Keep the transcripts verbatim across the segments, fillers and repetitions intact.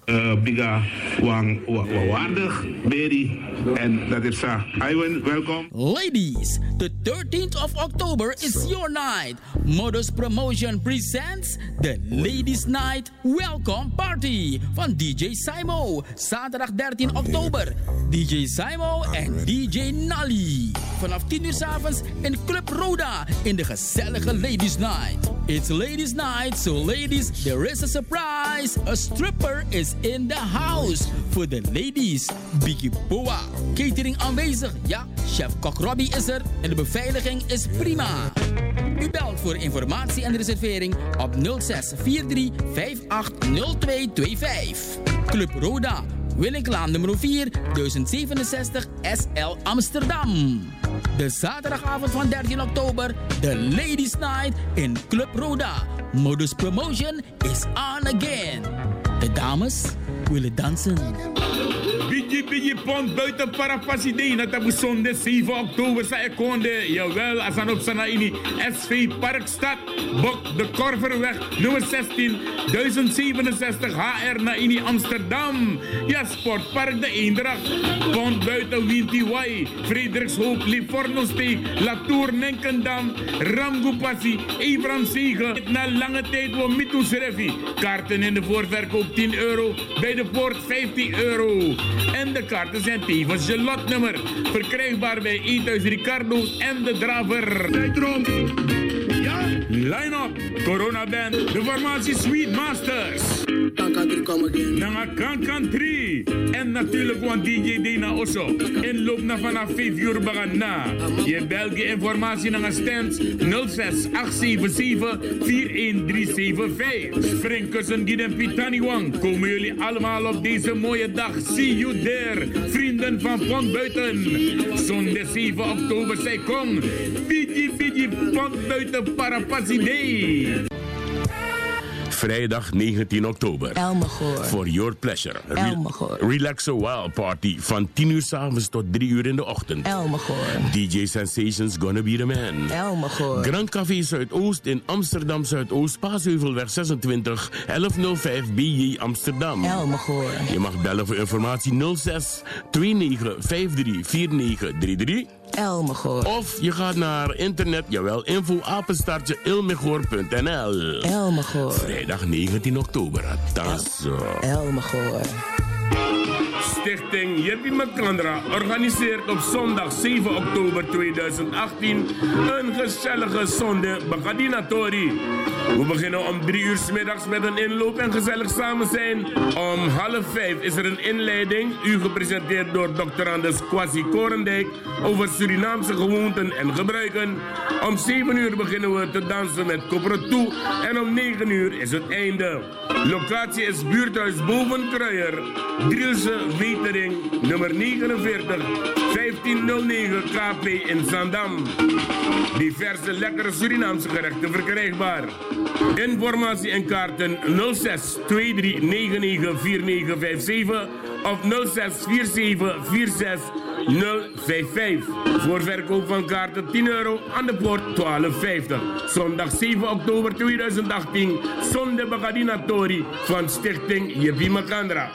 uh, biga wang waardig beri en dat is sa. Iwan, welkom. Ladies, the thirteenth of October is your night. Modus Promotion presents the Ladies Night Welcome Party van D J Simo. Zaterdag dertien oktober. D J Simo en D J Nally. Vanaf tien uur 's avonds in Club Roda in de gezellige Ladies Night. It's Ladies Night, so ladies, there is a surprise. A stripper is in the house. Voor de ladies, Biggie Boa. Catering aanwezig, ja, chef Kok Robbie is er en de beveiliging is prima. U belt voor informatie en reservering op nul zes vier drie vijf acht nul twee twee vijf. Club Roda, Willeklaan nummer vier, duizend zevenenzestig S L Amsterdam. De zaterdagavond van dertien oktober, de Ladies Night in Club Roda. Modus Promotion is on again. De dames willen dansen. Biggie Biggie Pond buiten Parapasidena tabu zonde zeven oktober sa ekonde. Jawel, asan op sana ini S V Parkstad, Bok de Korverweg nummer zestien, duizend zevenenzestig H R na ini Amsterdam. Ja, Sportpark de Eendracht, Pond buiten Winty Y, Frederikshoop, Livornosteek, Latour Nenkendam, Ramgoepassie, Ebram Zegen. Na lange tijd wo mitu serefi. Kaarten in de voorverkoop tien euro, bij de poort vijftien euro. En de kaarten zijn tevens je lotnummer. Verkrijgbaar bij Eethuis Ricardo en de Draver. Tijdrom. Ja? Line-up. Corona Band. De formatie Sweet Masters. Nanga Kankan drie. En natuurlijk van D J Dena Osso. Inloop na vanaf vijf uur bagan na. Je belt je informatie naar stand nul zes acht zeven zeven vier een drie zeven vijf. Springkussen Giden Pitaniwang. Komen jullie allemaal op deze mooie dag. See you there. Vrienden van Pont Buiten. Zondag zeven oktober zij kom. Bidji Bidji Pont Buiten Parapasidee. Vrijdag negentien oktober. Elmegor. For your pleasure. Re- Elmegor. Relax a While Party van tien uur 's avonds tot drie uur in de ochtend. Elmegor. D J Sensations Gonna Be The Man. Elmegor. Grand Café Zuidoost in Amsterdam Zuidoost, Paasheuvelweg zesentwintig, elf nul vijf B J Amsterdam. Elmegor. Je mag bellen voor informatie nul zes twee negen vijf drie vier negen drie drie. Elmegor. Of je gaat naar internet, jawel, info apenstaartje ilmegor punt n l. Elmegor. Vrijdag negentien oktober. Tasso. Elmegor. Stichting Jeppie Macandra organiseert op zondag zeven oktober tweeduizend achttien een gezellige zonde Bacadinatori. We beginnen om drie uur 's middags met een inloop en gezellig samen zijn. Om half vijf is er een inleiding, u gepresenteerd door dokter Anders Kwasi Korendijk, over Surinaamse gewoonten en gebruiken. Om zeven uur beginnen we te dansen met Koprotoe en om negen uur is het einde. Locatie is buurthuis Boven Kruijer, Drielse Wetering, nummer negenenveertig, vijftien nul negen K P in Zandam. Diverse lekkere Surinaamse gerechten verkrijgbaar. Informatie en kaarten nul zes twee drie negen negen vier negen vijf zeven of nul zes vier zeven vier zes nul vijf vijf. Voor verkoop van kaarten tien euro, aan de poort twaalf vijftig. Zondag zeven oktober tweeduizend achttien, Zonde Bacadinatori van Stichting Jeppie Macandra.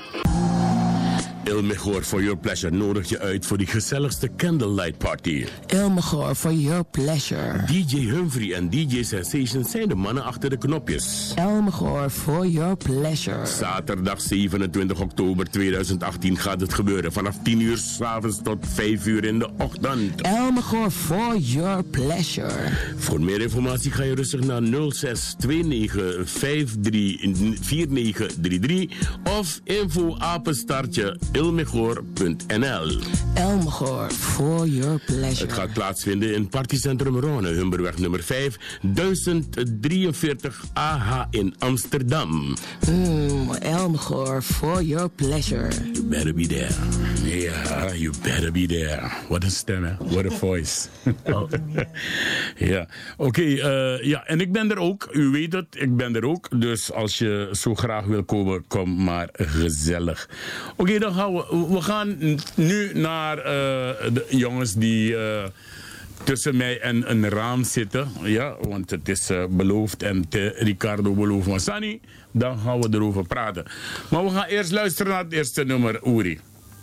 Ilmegor for your pleasure nodig je uit voor die gezelligste candlelight party. Elmegor for your pleasure. D J Humphrey en D J Sensations zijn de mannen achter de knopjes. Elmegor for your pleasure. Zaterdag zevenentwintig oktober tweeduizend achttien gaat het gebeuren. Vanaf tien uur 's avonds tot vijf uur in de ochtend. Elmegor for your pleasure. Voor meer informatie ga je rustig naar nul zes twee negen vijf drie vier negen drie drie of info apenstaartje ilmegor punt n l. Elmegor for your pleasure. Het gaat plaatsvinden in Partycentrum Rone, Humberweg nummer vijf, duizend drieënveertig A H in Amsterdam. Mm, Elmegor for your pleasure. You better be there. Ja, you better be there. What a stem, hè? What a voice. Oh. Ja, oké. Okay, uh, ja, en ik ben er ook. U weet het, ik ben er ook. Dus als je zo graag wil komen, kom maar gezellig. Oké, okay, dan gaan we. We gaan nu naar uh, de jongens die uh, tussen mij en een raam zitten. Ja, want het is uh, beloofd en te Ricardo belooft van Sani. Dan gaan we erover praten. Maar we gaan eerst luisteren naar het eerste nummer, Uri.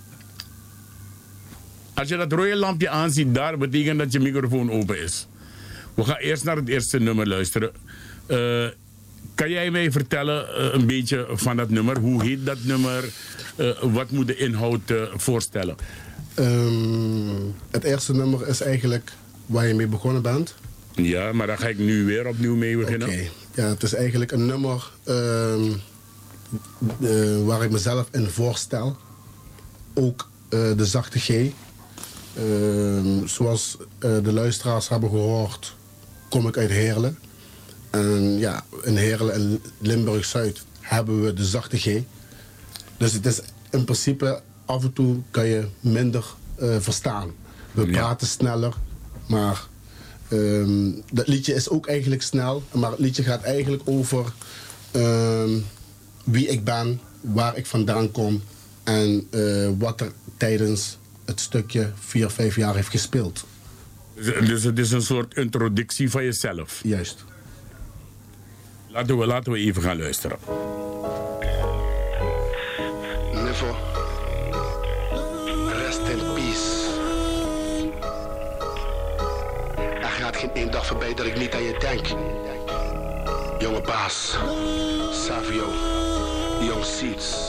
Als je dat rode lampje aanziet daar, betekent dat je microfoon open is. We gaan eerst naar het eerste nummer luisteren. Uh, kan jij mij vertellen uh, een beetje van dat nummer? Hoe heet dat nummer? Uh, wat moet de inhoud uh, voorstellen? Um, het eerste nummer is eigenlijk waar je mee begonnen bent. Ja, maar daar ga ik nu weer opnieuw mee beginnen. Oké. Okay. Ja, het is eigenlijk een nummer um, uh, waar ik mezelf in voorstel. Ook uh, de zachte G. Uh, zoals uh, de luisteraars hebben gehoord, kom ik uit Heerlen. En ja, in Heerlen en Limburg-Zuid hebben we de zachte G. Dus het is in principe, af en toe kan je minder uh, verstaan. We praten ja. sneller, maar um, dat liedje is ook eigenlijk snel. Maar het liedje gaat eigenlijk over um, wie ik ben, waar ik vandaan kom en uh, wat er tijdens het stukje vier, vijf jaar heeft gespeeld. Dus het is een soort introductie van jezelf? Juist. Laten we, laten we even gaan luisteren. Never. Rest in peace. Er gaat geen één dag voorbij dat ik niet aan je denk. Jonge baas. Savio. Young Seeds.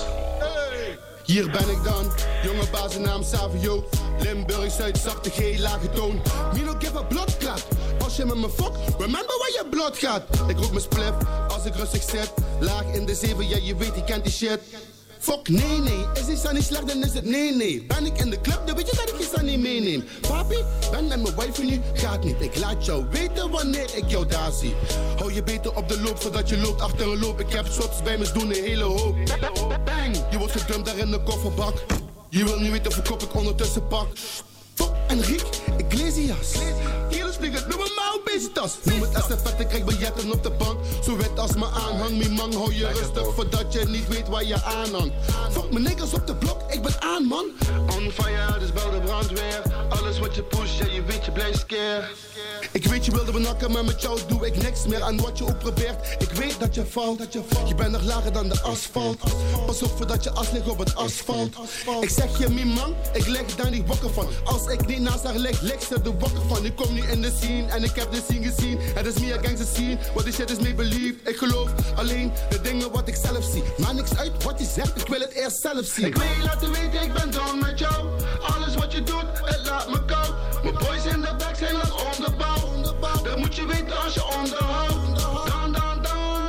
Hier ben ik dan, jonge baas, naam Savio. Limburg, Zuid, zachte G, lage toon. Me no give a bloodclot. Als je met me fuck, remember waar je bloed gaat. Ik rook mijn spliff, als ik rustig zit. Laag in de zeven, ja je weet, je kent die shit. Fuck, nee, nee, is die Sunny slecht, dan is het nee, nee. Ben ik in de club, dan weet je dat ik je Sunny meeneem. Papi, ben met mijn wife nu, gaat niet. Ik laat jou weten wanneer ik jou daar zie. Hou je beter op de loop, zodat je loopt achter een loop. Ik heb swaps bij me, doen een hele hoop. Bang, je wordt gedumpt daar in de kofferbak. Je wil niet weten of ik op ik ondertussen pak. Fuck, Enrique, Iglesias. Hier is vliegen, noem me maar een beetje tas. Noem het estafette, krijg biljetten op de bank. Zo wit als me aanhang, mi man, hou je rustig voordat je niet weet waar je aanhangt. Fuck mijn niggas op de blok, ik ben aan man. On fire, dus bel de brandweer. Alles wat je push, ja je weet je blijft scare. Ik weet je wilde benakken, maar met jou doe ik niks meer aan wat je ook probeert. Ik weet dat je valt, dat je valt. Je bent nog lager dan de asfalt. Pas op voordat je as ligt op het asfalt. Ik zeg je, mi man, ik leg daar niet wakker van. Als ik niet naast haar leg, leg ze er wakker van. Ik kom niet in de scene en ik heb de scene gezien. Het is meer against the scene, what this shit is make believe. Ik geloof alleen de dingen wat ik zelf zie. Maar niks uit wat je zegt, ik wil het eerst zelf zien. Ik wil je laten weten, ik ben down met jou. Alles wat je doet, het laat me koud. Mijn boys in de back zijn lang onderbouwd. Dat moet je weten als je onderhoudt. Down, down, down.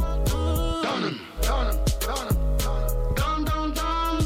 Down hem, down hem, down hem. Down, down, down.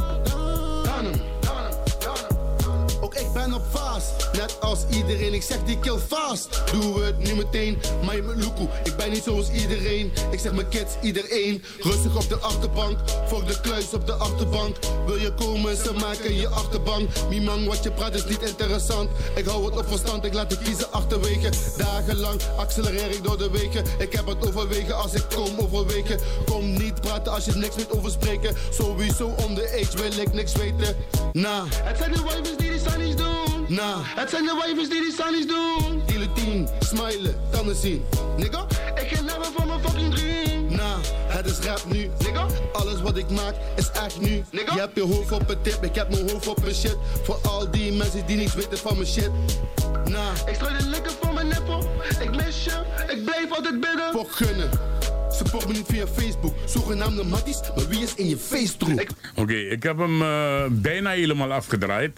Down hem, down hem, down hem. Ook ik ben op fast, net als iedereen. Ik zeg die kill fast. Doe het nu meteen, maar je met Luku. Ik ben niet zoals iedereen. Ik zeg mijn kids, iedereen. Rustig op de achterbank, voor de kluis op de achterbank. Wil je komen, ze maken je achterbank. Mimang, wat je praat is niet interessant. Ik hou het op verstand, ik laat de kiezen achterwege. Dagenlang accelereer ik door de weken. Ik heb het overwegen als ik kom overwegen. Kom niet praten als je niks weet over spreken. Sowieso om de age wil ik niks weten. Nah, het zijn de wijvers die die sunnies doen. Nah, het zijn de wijvers die die sunnies doen. Guillotine, smilen, tanden zien. Nigga, ik ga never van mijn fucking dream. Nah, het is rap nu. Nigga, alles wat ik maak is echt nu. Nigga, je hebt je hoofd op een tip, ik heb mijn hoofd op een shit. Voor al die mensen die niks weten van mijn shit. Nah, ik strooi de likken voor mijn nippel. Ik mis je, ik blijf altijd bidden. Voor gunnen. Support me niet via Facebook. Zogenaamde matties, maar wie is in je face troep? Oké, okay, ik heb hem uh, bijna helemaal afgedraaid.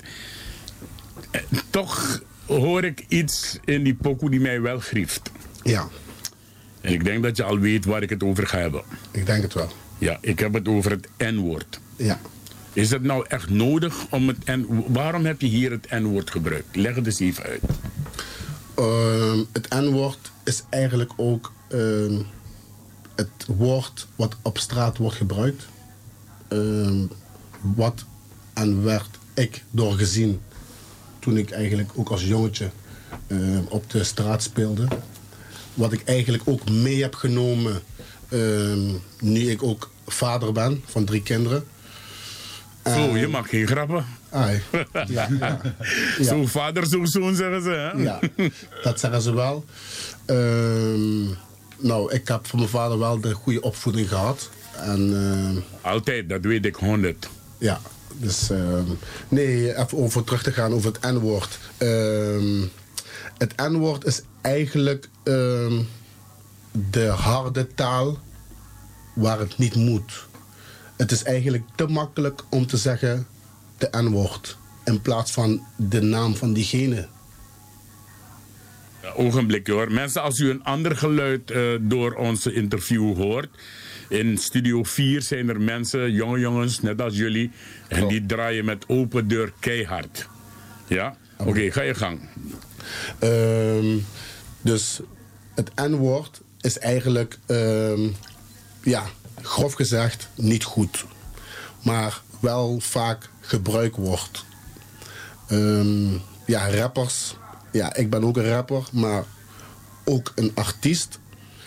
Eh, toch hoor ik iets in die pokoe die mij wel grieft. Ja. En ik denk dat je al weet waar ik het over ga hebben. Ik denk het wel. Ja, ik heb het over het N-woord. Ja. Is het nou echt nodig om het N... Waarom heb je hier het N-woord gebruikt? Leg het eens even uit. Uh, het N-woord is eigenlijk ook uh, het woord wat op straat wordt gebruikt. Uh, wat en werd ik doorgezien toen ik eigenlijk ook als jongetje uh, op de straat speelde. Wat ik eigenlijk ook mee heb genomen uh, nu ik ook vader ben van drie kinderen. Zo, je mag geen grappen. Ai, ja, ja, ja. Zo vader, zo zoon zeggen ze. Hè? Ja, dat zeggen ze wel. Ehm, nou, ik heb van mijn vader wel de goede opvoeding gehad. En, ehm, Altijd, dat weet ik honderd. ja, dus ehm, nee, even over terug te gaan over het N-woord. Ehm, het N-woord is eigenlijk ehm, de harde taal waar het niet moet. Het is eigenlijk te makkelijk om te zeggen de N-woord in plaats van de naam van diegene. Ja, ogenblikje hoor. Mensen, als u een ander geluid uh, door onze interview hoort. In Studio vier zijn er mensen, jonge jongens, net als jullie. En oh. die draaien met open deur keihard. Ja? Oké, okay, ga je gang. Um, dus het N-woord is eigenlijk, um, ja, grof gezegd, niet goed. Maar wel vaak gebruikt wordt. Um, ja, rappers. Ja, ik ben ook een rapper, maar ook een artiest.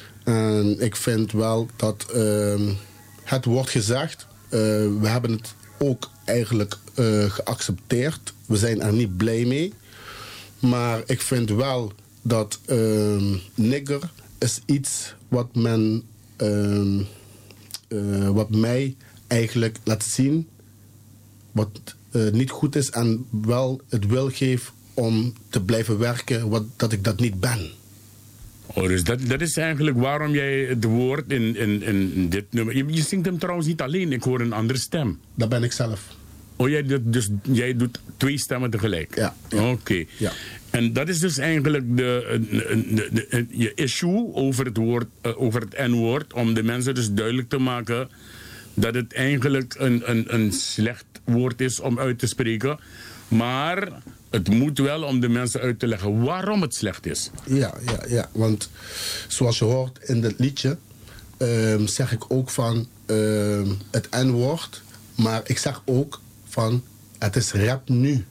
En ik vind wel dat um, het wordt gezegd. Uh, we hebben het ook eigenlijk uh, geaccepteerd. We zijn er niet blij mee. Maar ik vind wel dat um, nigger is iets wat men, um, uh, wat mij eigenlijk laat zien wat uh, niet goed is en wel het wil geeft om te blijven werken wat, dat ik dat niet ben. Oh, dus dat, dat is eigenlijk waarom jij het woord in, in, in dit nummer... Je, je zingt hem trouwens niet alleen, ik hoor een andere stem. Dat ben ik zelf. Oh, jij doet, dus jij doet twee stemmen tegelijk? Ja. ja. Oké. Okay. Ja. En dat is dus eigenlijk de, de, de, de, de, je issue over het, woord, uh, over het N-woord... om de mensen dus duidelijk te maken dat het eigenlijk een, een, een slecht woord is om uit te spreken... Maar het moet wel om de mensen uit te leggen waarom het slecht is. Ja, ja, ja. Want zoals je hoort in dit liedje... Um, zeg ik ook van um, het N-woord. Maar ik zeg ook van het is rap nu.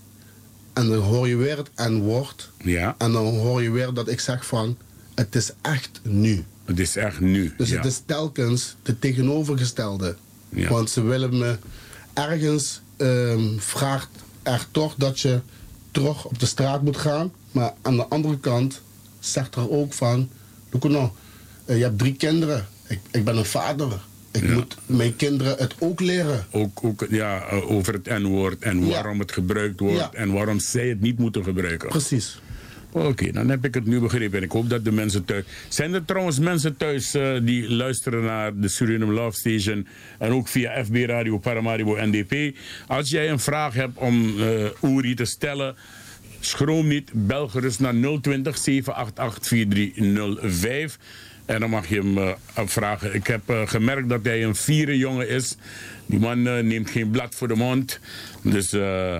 En dan hoor je weer het N-woord. Ja. En dan hoor je weer dat ik zeg van het is echt nu. Het is echt nu, Dus ja. het is telkens de tegenovergestelde. Ja. Want ze willen me ergens um, vraagt er toch dat je terug op de straat moet gaan. Maar aan de andere kant zegt er ook van... Nou, je hebt drie kinderen. Ik, ik ben een vader. Ik ja. moet mijn kinderen het ook leren. Ook, ook ja, over het N-woord en waarom ja. het gebruikt wordt... Ja. en waarom zij het niet moeten gebruiken. Precies. Oké, okay, dan heb ik het nu begrepen. En ik hoop dat de mensen thuis... Zijn er trouwens mensen thuis uh, die luisteren naar de Suriname Love Station... en ook via F B Radio Paramaribo N D P? Als jij een vraag hebt om uh, Uri te stellen... schroom niet, bel gerust naar nul twintig, zeven acht acht, vier drie nul vijf... En dan mag je hem uh, vragen. Ik heb uh, gemerkt dat hij een fiere jongen is. Die man uh, neemt geen blad voor de mond. Dus... Uh,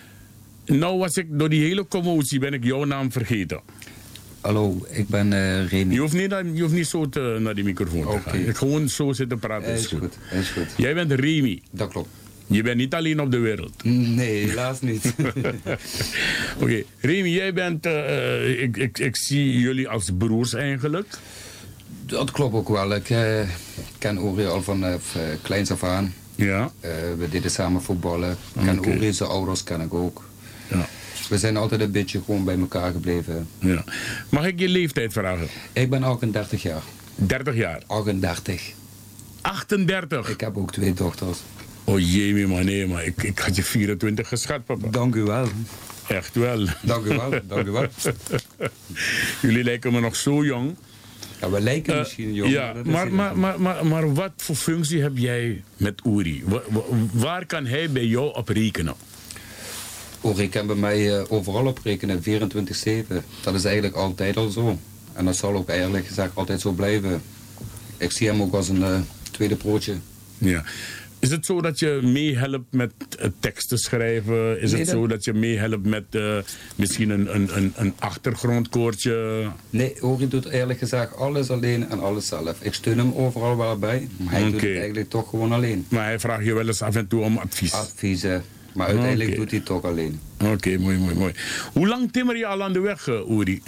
Nou was ik door die hele commotie ben ik jouw naam vergeten. Hallo, ik ben uh, Remy. Je hoeft niet, naar, je hoeft niet zo te, naar die microfoon okay. te gaan. Ik gewoon zo zitten praten is, is goed. goed. Is goed. Jij bent Remy. Dat klopt. Je bent niet alleen op de wereld. Nee, helaas niet. Oké, okay. Remy, jij bent... Uh, ik, ik, ik zie jullie als broers eigenlijk. Dat klopt ook wel. Ik uh, ken Uri al van uh, kleins af aan. Ja. Uh, we deden samen voetballen. Ik ken okay. Uri, zijn ouders ken ik ook. Ja. We zijn altijd een beetje gewoon bij elkaar gebleven. Ja. Mag ik je leeftijd vragen? Ik ben achtendertig jaar. dertig jaar? achtendertig. achtendertig? Ik heb ook twee dochters. Oh jee, man, nee, maar ik, ik had je vierentwintig geschat, papa. Dank u wel. Echt wel. Dank u wel, dank u wel. Jullie lijken me nog zo jong. Ja, we lijken uh, misschien jong. Ja, maar, maar, maar, maar, maar wat voor functie heb jij met Uri? Waar, waar kan hij bij jou op rekenen? Uri kan bij mij uh, overal op rekenen, vierentwintig zeven. Dat is eigenlijk altijd al zo. En dat zal ook eerlijk gezegd altijd zo blijven. Ik zie hem ook als een uh, tweede broodje. Ja. Is het zo dat je meehelpt met uh, teksten schrijven? Is nee, het dat... zo dat je meehelpt met uh, misschien een, een, een, een achtergrondkoortje? Nee, Uri doet eerlijk gezegd alles alleen en alles zelf. Ik steun hem overal wel bij, maar hij okay. doet het eigenlijk toch gewoon alleen. Maar hij vraagt je wel eens af en toe om advies? Adviezen, maar uiteindelijk okay. doet hij het toch alleen. Oké, okay, mooi, mooi, mooi. Hoe lang timmer je al aan de weg, uh, Uri?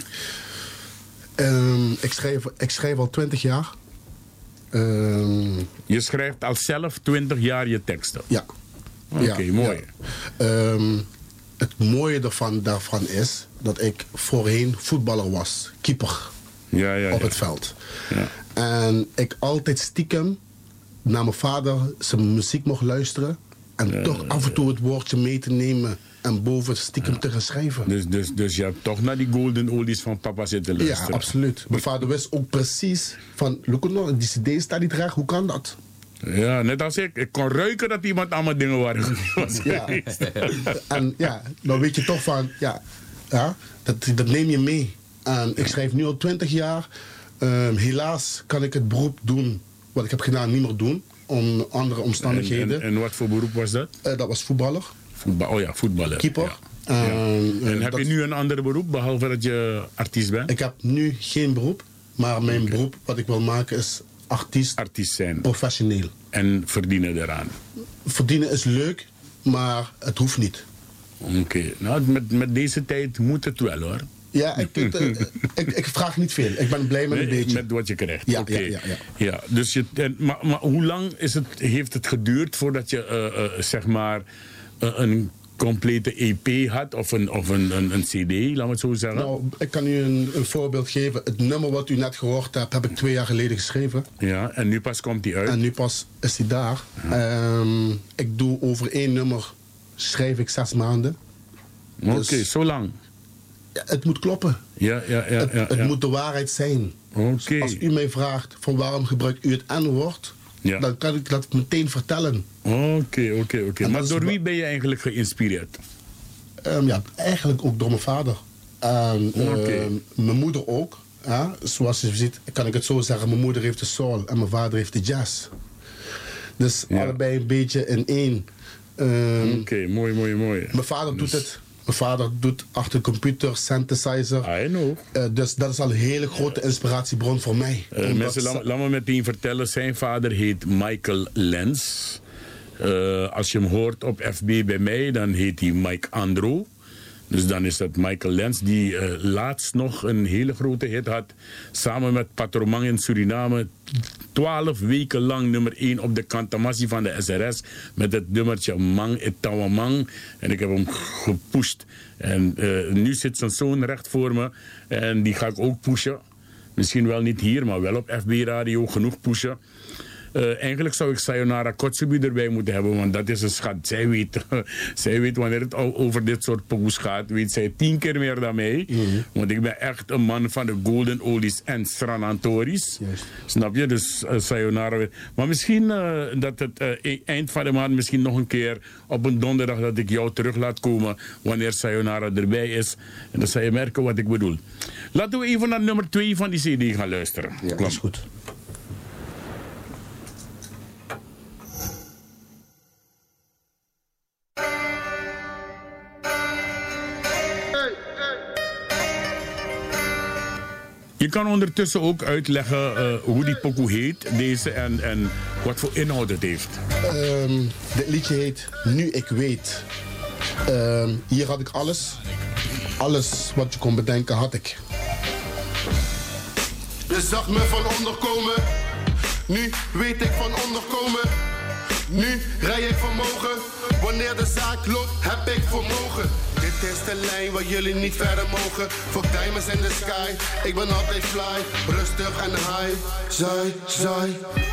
Um, ik, schrijf, ik schrijf al twintig jaar. Um, je schrijft al zelf twintig jaar je teksten? Ja. Oké, okay, mooi. Ja. Um, het mooie ervan, daarvan is dat ik voorheen voetballer was. Keeper. Ja, ja, op ja. het veld. Ja. En ik altijd stiekem naar mijn vader zijn muziek mocht luisteren. En ja, toch af en toe het woordje mee te nemen. En boven stiekem ja. te gaan schrijven. Dus, dus, dus je hebt toch naar die golden oldies van papa zitten luisteren? Ja, absoluut. Mijn vader wist ook precies van... Look, die cd staat niet recht, hoe kan dat? Ja, net als ik. Ik kon ruiken dat iemand allemaal dingen waren. Ja. En ja, dan weet je toch van... Ja, ja dat, dat neem je mee. En ik schrijf nu al twintig jaar. Um, helaas kan ik het beroep doen... wat ik heb gedaan niet meer doen. Om andere omstandigheden. En, en, en wat voor beroep was dat? Uh, dat was voetballer. Voetbal, oh ja, voetballer. Keeper. Ja. Ja. Uh, en heb dat, je nu een ander beroep, behalve dat je artiest bent? Ik heb nu geen beroep. Maar mijn okay. beroep wat ik wil maken is artiest. Artiest zijn. Professioneel. En verdienen eraan? Verdienen is leuk, maar het hoeft niet. Oké. Okay. Nou, met, met deze tijd moet het wel hoor. Ja, ik, ik, ik, ik vraag niet veel. Ik ben blij met een nee, beetje. Met wat je krijgt. Ja, okay. ja, ja, ja. ja dus je, en, maar, maar hoe lang is het, heeft het geduurd voordat je uh, uh, zeg maar uh, een complete E P had of een, of een, een, een C D, laten we het zo zeggen? Nou, ik kan u een, een voorbeeld geven. Het nummer wat u net gehoord hebt, heb ik twee jaar geleden geschreven. Ja, en nu pas komt die uit? En nu pas is die daar. Ja. Um, ik doe over één nummer, schrijf ik zes maanden. Oké, okay, dus, zo lang? Ja, het moet kloppen. Ja, ja, ja. Het, ja, ja. het moet de waarheid zijn. Okay. Als u mij vraagt van waarom gebruikt u het N-woord, ja. dan kan ik dat meteen vertellen. Oké, oké, oké. Maar door wie ben je eigenlijk geïnspireerd? Um, ja, eigenlijk ook door mijn vader. En okay. uh, mijn moeder ook. Ja? Zoals je ziet, kan ik het zo zeggen. Mijn moeder heeft de soul en mijn vader heeft de jazz. Dus ja. allebei een beetje in één. Um, Oké, okay, mooi, mooi, mooi. Mijn vader dus... doet het. Mijn vader doet achter de computer, synthesizer. I know. Uh, dus dat is al een hele grote inspiratiebron voor mij. Uh, mensen, laat, laat me meteen vertellen. Zijn vader heet Michael Lens. Uh, als je hem hoort op F B bij mij, dan heet hij Mike Andro. Dus dan is dat Michael Lens, die uh, laatst nog een hele grote hit had. Samen met Patromang in Suriname. Twaalf weken lang nummer één op de kantamassie van de S R S. Met het nummertje Mang Etawamang. En ik heb hem gepusht. En uh, nu zit zijn zoon recht voor me. En die ga ik ook pushen. Misschien wel niet hier, maar wel op F B Radio genoeg pushen. Uh, eigenlijk zou ik Sayonara Kotsubi erbij moeten hebben, want dat is een schat. Zij weet, zij weet wanneer het over dit soort poes gaat, weet zij tien keer meer dan mij. Mm-hmm. Want ik ben echt een man van de Golden Oldies en Sranantoris. Yes. Snap je? Dus uh, Sayonara. Maar misschien uh, dat het uh, eind van de maand misschien nog een keer op een donderdag dat ik jou terug laat komen wanneer Sayonara erbij is. En dan zal je merken wat ik bedoel. Laten we even naar nummer twee van die C D gaan luisteren. Ja, dat is goed. Je kan ondertussen ook uitleggen uh, hoe die pokoe heet, deze, en, en wat voor inhoud het heeft. Um, dit liedje heet Nu ik weet. Um, hier had ik alles. Alles wat je kon bedenken had ik. Je zag me van onderkomen. Nu weet ik van onderkomen. Nu rij ik vermogen. Wanneer de zaak loopt, heb ik vermogen. Dit is de lijn waar jullie niet verder mogen. Fuck diamonds in the sky. Ik ben altijd fly, rustig en high. Zij, zij.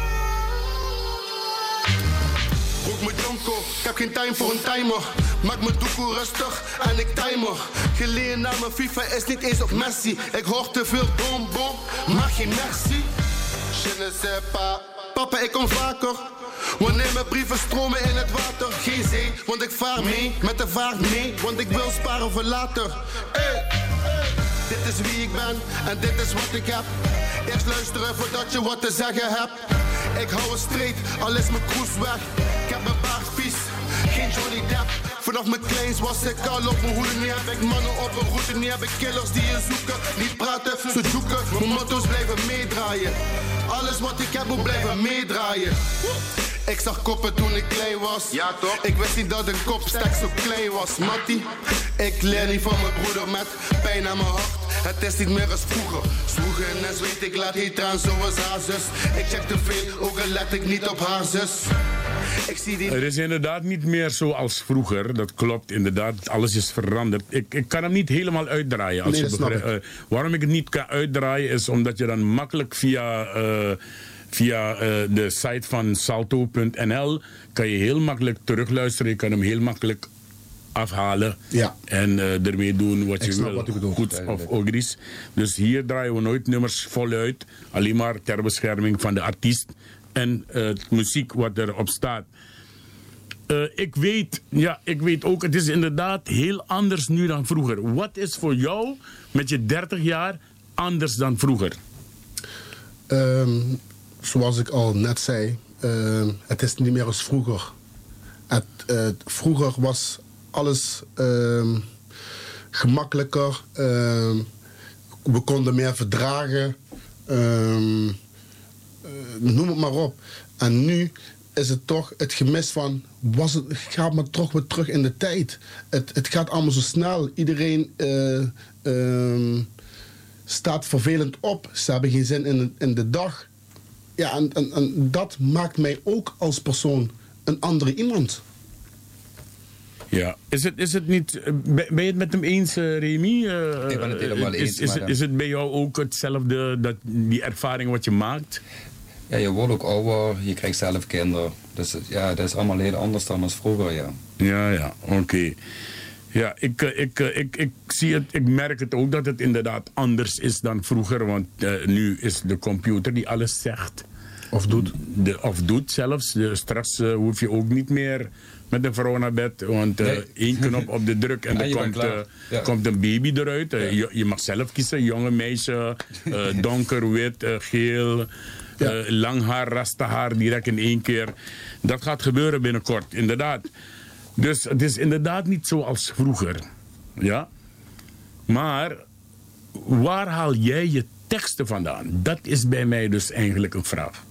Roek me jonko, ik heb geen time voor een timer. Maak me doekoe rustig en ik timer. Geleerd naar mijn FIFA is niet eens op Messi. Ik hoor te veel bom bom, maar geen merci. Je ne sais pas. Papa, ik kom vaker. Wanneer mijn brieven stromen in het water. Geen zee, want ik vaar mee. Met de vaart mee, want ik wil sparen voor later. Hey, hey. Dit is wie ik ben en dit is wat ik heb. Eerst luisteren voordat je wat te zeggen hebt. Ik hou het streed, al is mijn cruise weg. Ik heb mijn baard vies, geen Johnny Depp. Vanaf mijn kleins was ik al op mijn hoede. Nu heb ik mannen op een route. Nu heb ik killers die je zoeken. Niet praten, ze zoeken. Mijn motto's blijven meedraaien. Alles wat ik heb moet blijven meedraaien. Ik zag koppen toen ik klein was. Ja toch? Ik wist niet dat een kopstek zo klein was. Mattie, ik leer niet van mijn broeder met pijn aan mijn hart. Het is niet meer als vroeger. Zwoegen en zweet, ik laat niet aan zoals haar zus. Ik check te veel, ook al let ik niet op haar zus. Ik zie die... Het is inderdaad niet meer zoals vroeger. Dat klopt, inderdaad. Alles is veranderd. Ik, ik kan hem niet helemaal uitdraaien. Als Nee, je dat snap begrijpt, uh, waarom ik het niet kan uitdraaien is omdat je dan makkelijk via, uh, via uh, de site van salto punt n l kan je heel makkelijk terugluisteren. Je kan hem heel makkelijk afhalen Ja. en uh, ermee doen wat Ik je snap wil. wat u bedoelt. Goed of ogries. Dus hier draaien we nooit nummers voluit. Alleen maar ter bescherming van de artiest en uh, muziek wat erop staat. Uh, ik weet, ja, ik weet ook, het is inderdaad heel anders nu dan vroeger. Wat is voor jou met je dertig jaar anders dan vroeger? Um, zoals ik al net zei, uh, het is niet meer als vroeger. Het, uh, vroeger was alles uh, gemakkelijker. Uh, we konden meer verdragen. Uh, uh, noem het maar op. En nu is het toch het gemis van... Was het, gaat maar toch weer terug in de tijd. Het, het gaat allemaal zo snel. Iedereen uh, uh, staat vervelend op. Ze hebben geen zin in de, in de dag. Ja, en, en, en dat maakt mij ook als persoon een andere iemand. Ja, is het, is het niet... Ben je het met hem eens, uh, Remy? Uh, Ik ben het helemaal eens, Is, is, maar, het, is het bij jou ook hetzelfde, dat, die ervaring wat je maakt? Ja, je wordt ook ouder, je krijgt zelf kinderen. Dus ja, dat is allemaal heel anders dan als vroeger, ja. Ja, ja, oké. Okay. Ja, ik, ik, ik, ik, zie het, ik merk het ook dat het inderdaad anders is dan vroeger. Want uh, nu is de computer die alles zegt. Of doet. De, of doet zelfs. De, straks uh, hoef je ook niet meer met een vrouw naar bed. Want uh, nee. één knop op de druk en Ja, er komt, uh, ja. komt een baby eruit. Uh, je, je mag zelf kiezen. Jonge meisje, uh, donker, wit, uh, geel... Ja. Uh, lang haar, rasta haar, direct in één keer. Dat gaat gebeuren binnenkort, inderdaad. Dus het is inderdaad niet zoals vroeger. Ja? Maar waar haal jij je teksten vandaan? Dat is bij mij dus eigenlijk een vraag.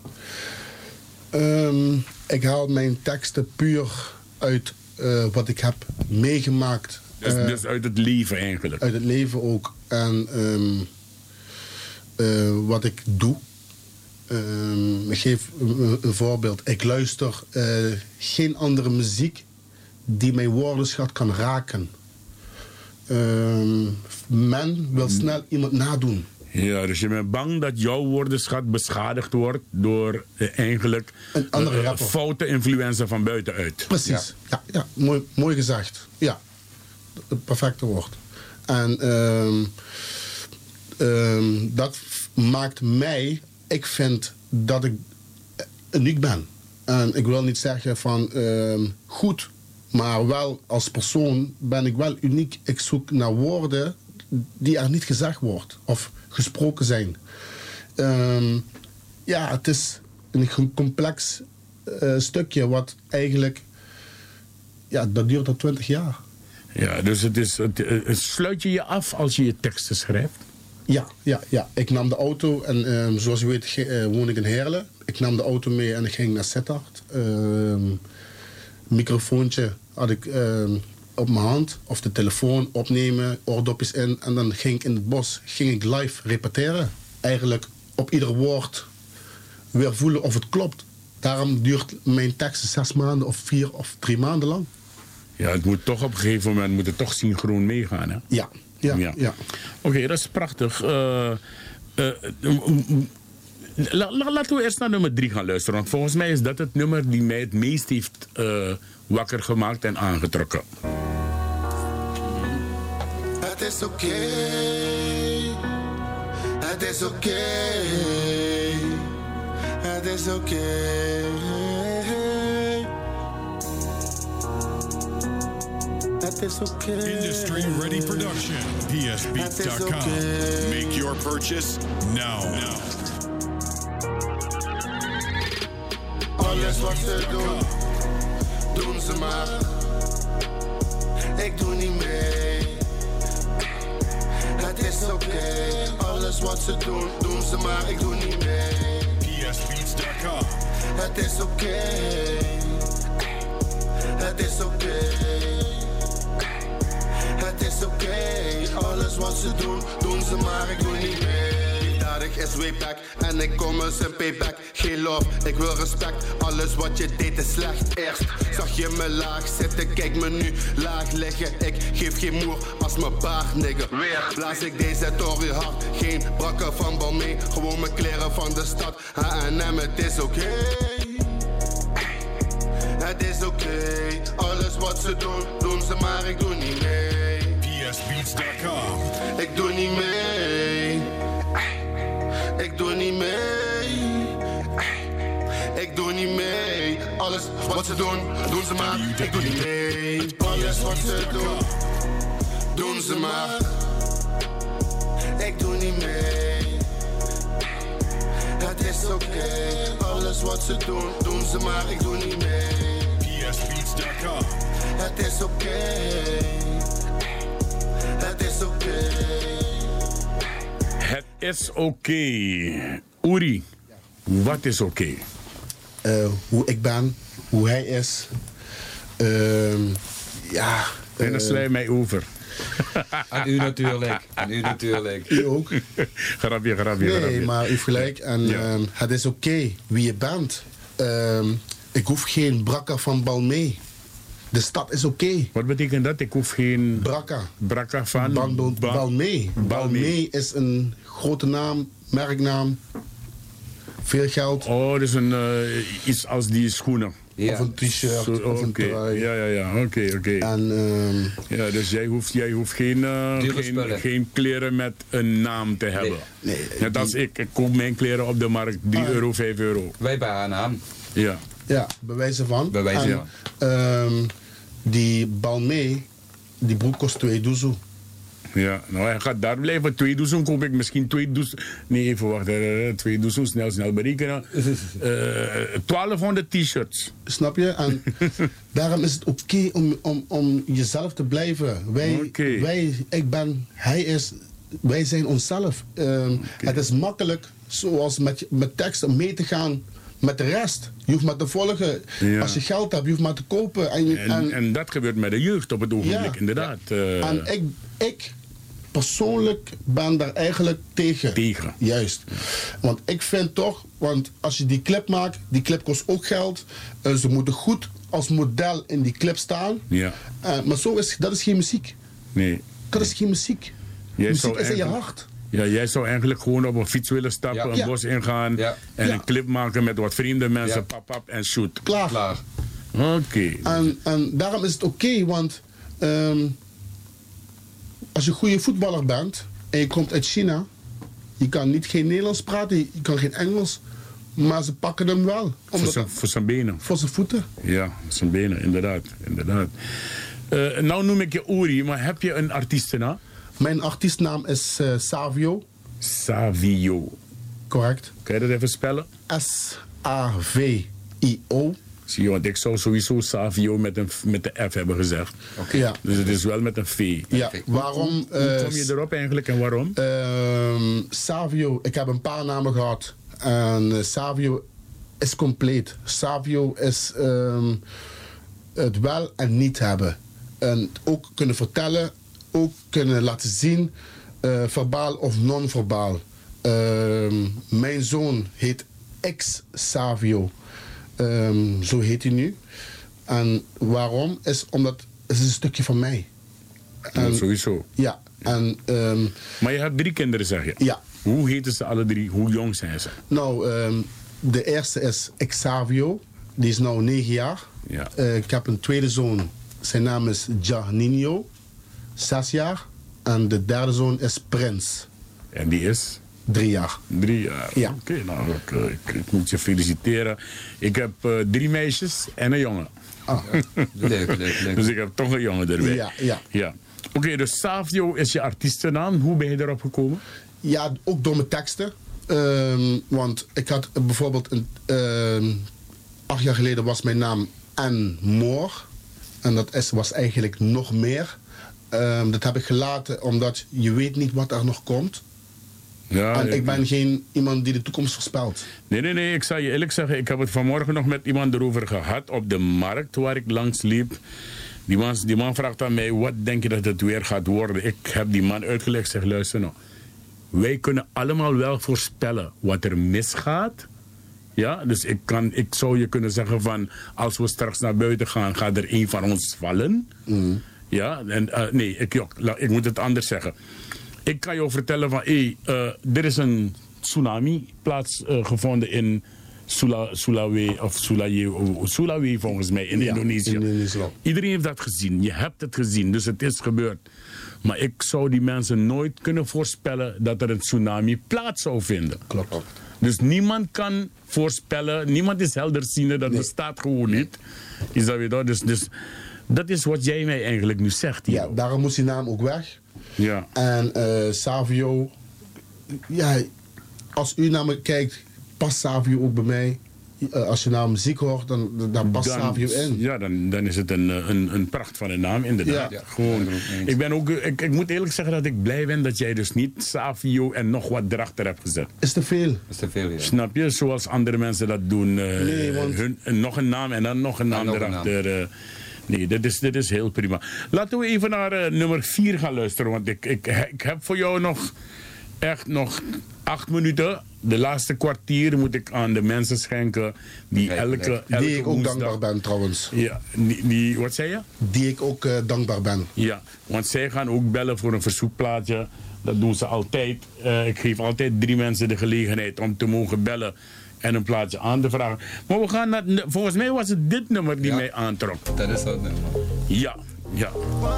Um, ik haal mijn teksten puur uit uh, wat ik heb meegemaakt. Dus, uh, dus uit het leven eigenlijk? Uit het leven ook. En um, uh, wat ik doe. Um, ik geef een, een voorbeeld. Ik luister uh, geen andere muziek die mijn woordenschat kan raken. Um, men wil snel iemand nadoen. Ja, dus je bent bang dat jouw woordenschat beschadigd wordt door uh, eigenlijk een andere uh, foute influencer van buitenuit. Precies, ja, ja, ja mooi, mooi gezegd. Ja, het perfecte woord. En um, um, dat maakt mij... Ik vind dat ik uniek ben. En ik wil niet zeggen van uh, goed, maar wel als persoon ben ik wel uniek. Ik zoek naar woorden die er niet gezegd wordt of gesproken zijn. Um, ja, het is een complex uh, stukje wat eigenlijk, ja, dat duurt al twintig jaar. Ja, dus het is, het, het sluit je je af als je je teksten schrijft? Ja, ja, ja. Ik nam de auto en um, zoals u weet ge, uh, woon ik in Heerlen. Ik nam de auto mee en ik ging naar Sittard. Um, microfoontje had ik um, op mijn hand. Of de telefoon opnemen, oordopjes in. En dan ging ik in het bos ging ik live repeteren. Eigenlijk op ieder woord weer voelen of het klopt. Daarom duurt mijn tekst zes maanden of vier of drie maanden lang. Ja, het moet toch op een gegeven moment moet het toch synchroon meegaan, hè? Ja. Ja, ja. ja. Oké, okay, dat is prachtig. Uh, uh, la, la, laten we eerst naar nummer drie gaan luisteren. Want volgens mij is dat het nummer die mij het meest heeft uh, wakker gemaakt en aangetrokken. Het is oké. Okay. Het is oké. Okay. Het is oké. Okay. Okay. Industry Ready Production. P S Beats dot com. Okay. Make your purchase now. now. Alles wat ze doen, doen ze maar. Ik doe niet mee. Het is oké. Okay. Alles wat ze doen, doen ze maar. Ik doe niet mee. P S Beats dot com. Het is oké. Okay. Het is oké. Okay. Het is oké, okay. Alles wat ze doen, doen ze maar, ik doe niet mee. Dat ik zeg is way back. En ik kom eens een payback. Geen love, ik wil respect. Alles wat je deed is slecht. Eerst zag je me laag zitten, kijk me nu laag liggen. Ik geef geen moer als mijn baard, nigga. Weer blaas ik deze tory hard. Geen brakken van Balmain, gewoon mijn kleren van de stad. H en M, het is oké. Het is oké. Alles wat ze doen, doen ze maar ik doe niet mee. P S Beats dot com. Ik doe niet mee. Ik doe niet mee. Ik doe niet mee. Alles wat ze doen, doen ze maar. Ik doe niet mee. Alles wat ze doen, doen ze maar. Ik doe niet mee. Het is oké. Okay. Alles wat ze doen, doen ze maar. Ik doe niet mee. P S Beats dot com. Het is oké. Okay. Het is oké. Okay. Het is oké. Okay. Uri, wat is oké? Okay? Uh, hoe ik ben, hoe hij is. Uh, ja. En dan sla je mij over. Aan u natuurlijk. Aan u natuurlijk. U ook. grapje, grapje, nee, grapje. maar u heeft gelijk. En ja. uh, het is oké okay wie je bent. Uh, ik hoef geen brakka van Balmain. De stad is oké. Okay. Wat betekent dat? Ik hoef geen... Brakka. Brakka van... Ban- Ban- ba- Balmain. Balmain is een grote naam, merknaam. Veel geld. Oh, dus een, uh, iets als die schoenen. Ja. Of een t-shirt, so, of okay. een trui. Ja, ja, ja. Oké, okay, oké. Okay. En... Um, ja, dus jij hoeft, jij hoeft geen, uh, geen, geen kleren met een naam te hebben. Nee. nee Net als ik. Ik koop mijn kleren op de markt. drie euro, vijf euro. Wij bij haar naam. Ja. Ja, bij wijze van. Bij wijze van. Ja. Um, die Balmain, die broek kost twee doezoe. Ja, nou hij gaat daar blijven. Twee doezoen koop ik misschien twee doezoen. Nee, even wachten. Twee doezoen, snel, snel berekenen. Uh, twaalfhonderd t-shirts. Snap je? En daarom is het oké okay om, om, om jezelf te blijven. Wij, okay. wij, ik ben, hij is, wij zijn onszelf. Um, okay. Het is makkelijk, zoals met, met teksten, mee te gaan met de rest. Je hoeft maar te volgen. Ja. Als je geld hebt, je hoeft maar te kopen. En, en, en, en dat gebeurt met de jeugd op het ogenblik, ja. inderdaad. Uh, en ik, ik persoonlijk ben daar eigenlijk tegen. Tegen. Juist. Want ik vind toch, want als je die clip maakt, die clip kost ook geld. Uh, ze moeten goed als model in die clip staan. Ja. Uh, maar zo is, dat is geen muziek. Nee. Dat is geen muziek. Jij muziek is in je hart. Ja, jij zou eigenlijk gewoon op een fiets willen stappen, ja. een ja. bos ingaan ja. en ja. een clip maken met wat vreemde mensen, ja. pap, pap en shoot. Klaar. Klaar. Oké. Okay. En, en daarom is het oké, okay, want um, als je een goede voetballer bent en je komt uit China, je kan niet geen Nederlands praten, je kan geen Engels, maar ze pakken hem wel. Voor zijn, voor zijn benen. Voor zijn voeten. Ja, zijn benen, inderdaad. inderdaad. Uh, nou noem ik je Uri, maar heb je een artiestennaam? Mijn artiestnaam is uh, Savio. Savio. Correct. Kan je dat even spellen? S A V I O. Zie je, want ik zou sowieso Savio met, een, met de F hebben gezegd. Okay. Ja. Dus het is wel met een V. Ja, waarom... Hoe, hoe kom je erop eigenlijk en waarom? Uh, Savio, ik heb een paar namen gehad. En uh, Savio is compleet. Savio is um, het wel en niet hebben. En ook kunnen vertellen, ook kunnen laten zien, uh, verbaal of non-verbaal. Uh, mijn zoon heet X-Savio. Um, zo heet hij nu. En waarom? Is omdat het is een stukje van mij. En, ja, sowieso. Ja. En, um, maar je hebt drie kinderen, zeg je? Ja. Hoe heten ze alle drie? Hoe jong zijn ze? Nou, um, de eerste is Xavio. Die is nu negen jaar. Ja. Uh, ik heb een tweede zoon. Zijn naam is Janinho. Zes jaar. En de derde zoon is Prins. En die is? Drie jaar. Drie jaar? Ja. Oké, okay, nou, ik, ik, ik moet je feliciteren. Ik heb uh, drie meisjes en een jongen. Ah. Leuk, leuk, leuk. Dus ik heb toch een jongen erbij. Ja, ja. ja. Oké, okay, dus Savio is je artiestennaam. Hoe ben je erop gekomen? Ja, ook door mijn teksten. Um, want ik had bijvoorbeeld... Een, um, acht jaar geleden was mijn naam N. Moore. En dat is, was eigenlijk nog meer. Um, dat heb ik gelaten omdat je weet niet wat er nog komt. Ja, en ik ben geen iemand die de toekomst voorspelt. Nee, nee, nee. Ik zal je eerlijk zeggen, ik heb het vanmorgen nog met iemand erover gehad op de markt waar ik langs liep. Die man, die man vraagt aan mij, wat denk je dat het weer gaat worden? Ik heb die man uitgelegd, zeg, luister nou. wij kunnen allemaal wel voorspellen wat er misgaat. Ja, dus ik, kan, ik zou je kunnen zeggen van, als we straks naar buiten gaan, gaat er een van ons vallen. Mm. Ja, en uh, nee, ik, ik moet het anders zeggen. Ik kan jou vertellen van, hé, hey, uh, er is een tsunami plaatsgevonden uh, in Sula, Sulawesi, of Sulawesi, Sulawesi volgens mij, in ja, Indonesië. In Indonesië. Iedereen heeft dat gezien, je hebt het gezien, dus het is gebeurd. Maar ik zou die mensen nooit kunnen voorspellen dat er een tsunami plaats zou vinden. Klopt. Dus niemand kan voorspellen, niemand is helderziende, dat nee. bestaat gewoon niet. Is dat weer dat? Dus, dus dat is wat jij mij eigenlijk nu zegt hier. Ja, daarom moest die naam ook weg. Ja. En uh, Savio, ja, als u naar me kijkt, past Savio ook bij mij. Uh, als je nou muziek hoort, dan, dan past dan, Savio in. Ja, dan, dan is het een, een, een pracht van een naam, inderdaad. Ja. Gewoon, ik, ben ook, ik, ik moet eerlijk zeggen dat ik blij ben dat jij dus niet Savio en nog wat erachter hebt gezet. Is te veel. Is te veel, ja. Snap je? Zoals andere mensen dat doen. Uh, nee, want... hun, nog een naam en dan nog een naam erachter. Uh, nee, dit is, dit is heel prima. Laten we even naar uh, nummer vier gaan luisteren. Want ik, ik, ik heb voor jou nog echt nog acht minuten. De laatste kwartier moet ik aan de mensen schenken die elke, elke Die ik ook woensdag, dankbaar ben trouwens. Ja, die, die, wat zei je? Die ik ook uh, dankbaar ben. Ja, want zij gaan ook bellen voor een verzoekplaatje. Dat doen ze altijd. Uh, ik geef altijd drie mensen de gelegenheid om te mogen bellen en een plaatje aan te vragen. Maar we gaan naar, volgens mij was het dit nummer die ja, mij aantrok. Dat is dat nummer. Ja, ja.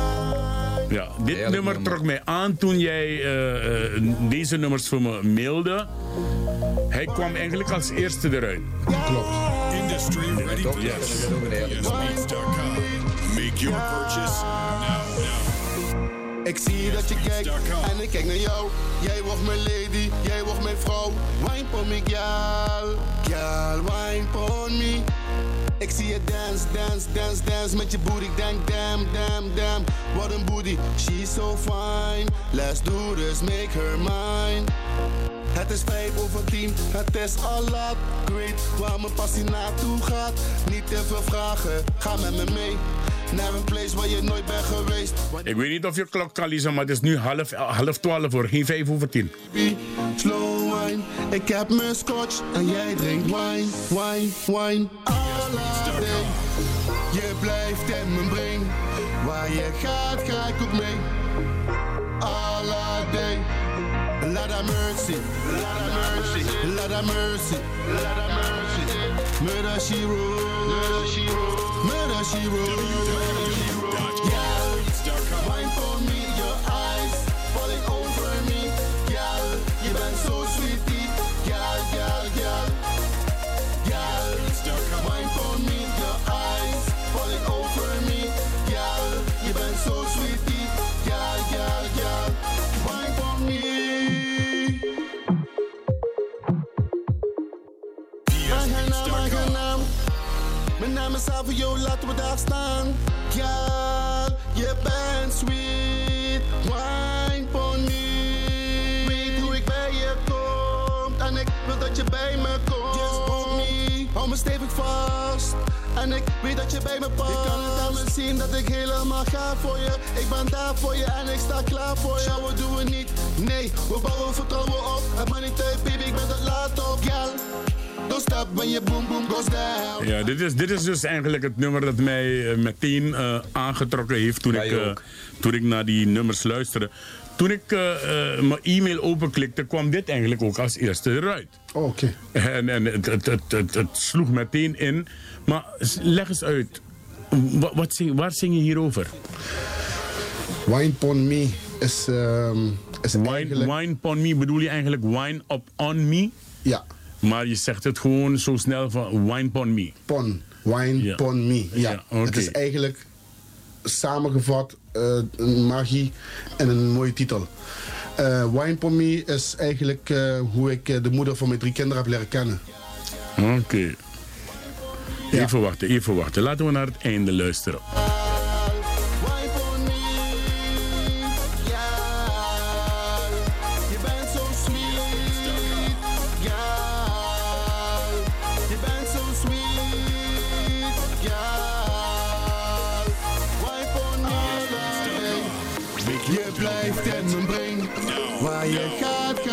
Ja, dit nummer, nummer trok mij aan toen jij uh, uh, deze nummers voor me mailde. Hij kwam eigenlijk als eerste eruit. Klopt. Industry ready for yes. P S Beats dot com. Make your purchase now, now. Ik zie dat je kijkt en ik kijk naar jou. Jij wordt mijn lady, jij wordt mijn vrouw. Wine for me, girl. Girl, wine for me. Ik zie je dance, dance, dance, dance met je booty. Ik denk, damn, damn, damn, wat een booty. She's so fine, let's do this, make her mine. Het is vijf over tien, het is al laat. Ik weet waar mijn passie naartoe gaat. Niet te veel vragen, ga met me mee. Naar een place waar je nooit bent geweest. Ik weet niet of je klok kan lezen, maar het is nu half, half twaalf voor, geen vijf over tien. Slow wine, ik heb mijn scotch en jij drinkt wine, wine, wine. Alla day, je blijft in mijn brain. Waar je gaat, ga ik ook mee. Alla day, Lord have mercy, Lord have mercy, Lord have mercy, Lord have mercy. Murder she wrote, murder she wrote, murder she wrote. Girl, wine for me, your eyes falling over me. Girl, je bent zo sweetie. Girl, girl, girl. Girl, wine for me, your eyes falling over me. Girl, je bent zo sweetie. Girl, girl, girl. Wine for me. Mijn naam is Savio, laten we daar staan. Girl, je bent sweet. Wine for me. Weet hoe ik bij je kom. En ik wil dat je bij me komt. Just hold me, hou me stevig vast. En ik weet dat je bij me past. Je kan het aan me zien dat ik helemaal ga voor je. Ik ben daar voor je en ik sta klaar voor je. Showen doen we niet, nee, we bouwen vertrouwen op. Heb maar niet tijd, baby, ik ben dat laat op. Girl, don't stop when je boom boom goes down. Ja, dit is, dit is dus eigenlijk het nummer dat mij uh, meteen uh, aangetrokken heeft toen, ja, ik, uh, toen ik naar die nummers luisterde. Toen ik uh, uh, mijn e-mail openklikte, kwam dit eigenlijk ook als eerste eruit. Oh, oké. Okay. En, en het, het, het, het, het sloeg meteen in. Maar leg eens uit, wat, wat zing, waar zing je hierover? Wine Pon Me is, um, is wine, eigenlijk... Wine Pon Me, bedoel je eigenlijk wine up on me? Ja. Maar je zegt het gewoon zo snel van wine pon me. Pon, wine ja. pon me. Ja, ja okay. Het is eigenlijk samengevat uh, een magie en een mooie titel. Uh, wine pon me is eigenlijk uh, hoe ik uh, de moeder van mijn drie kinderen heb leren kennen. Oké. Okay. Ja. Even wachten, even wachten. Laten we naar het einde luisteren. Je blijft in mijn brain. Waar je gaat,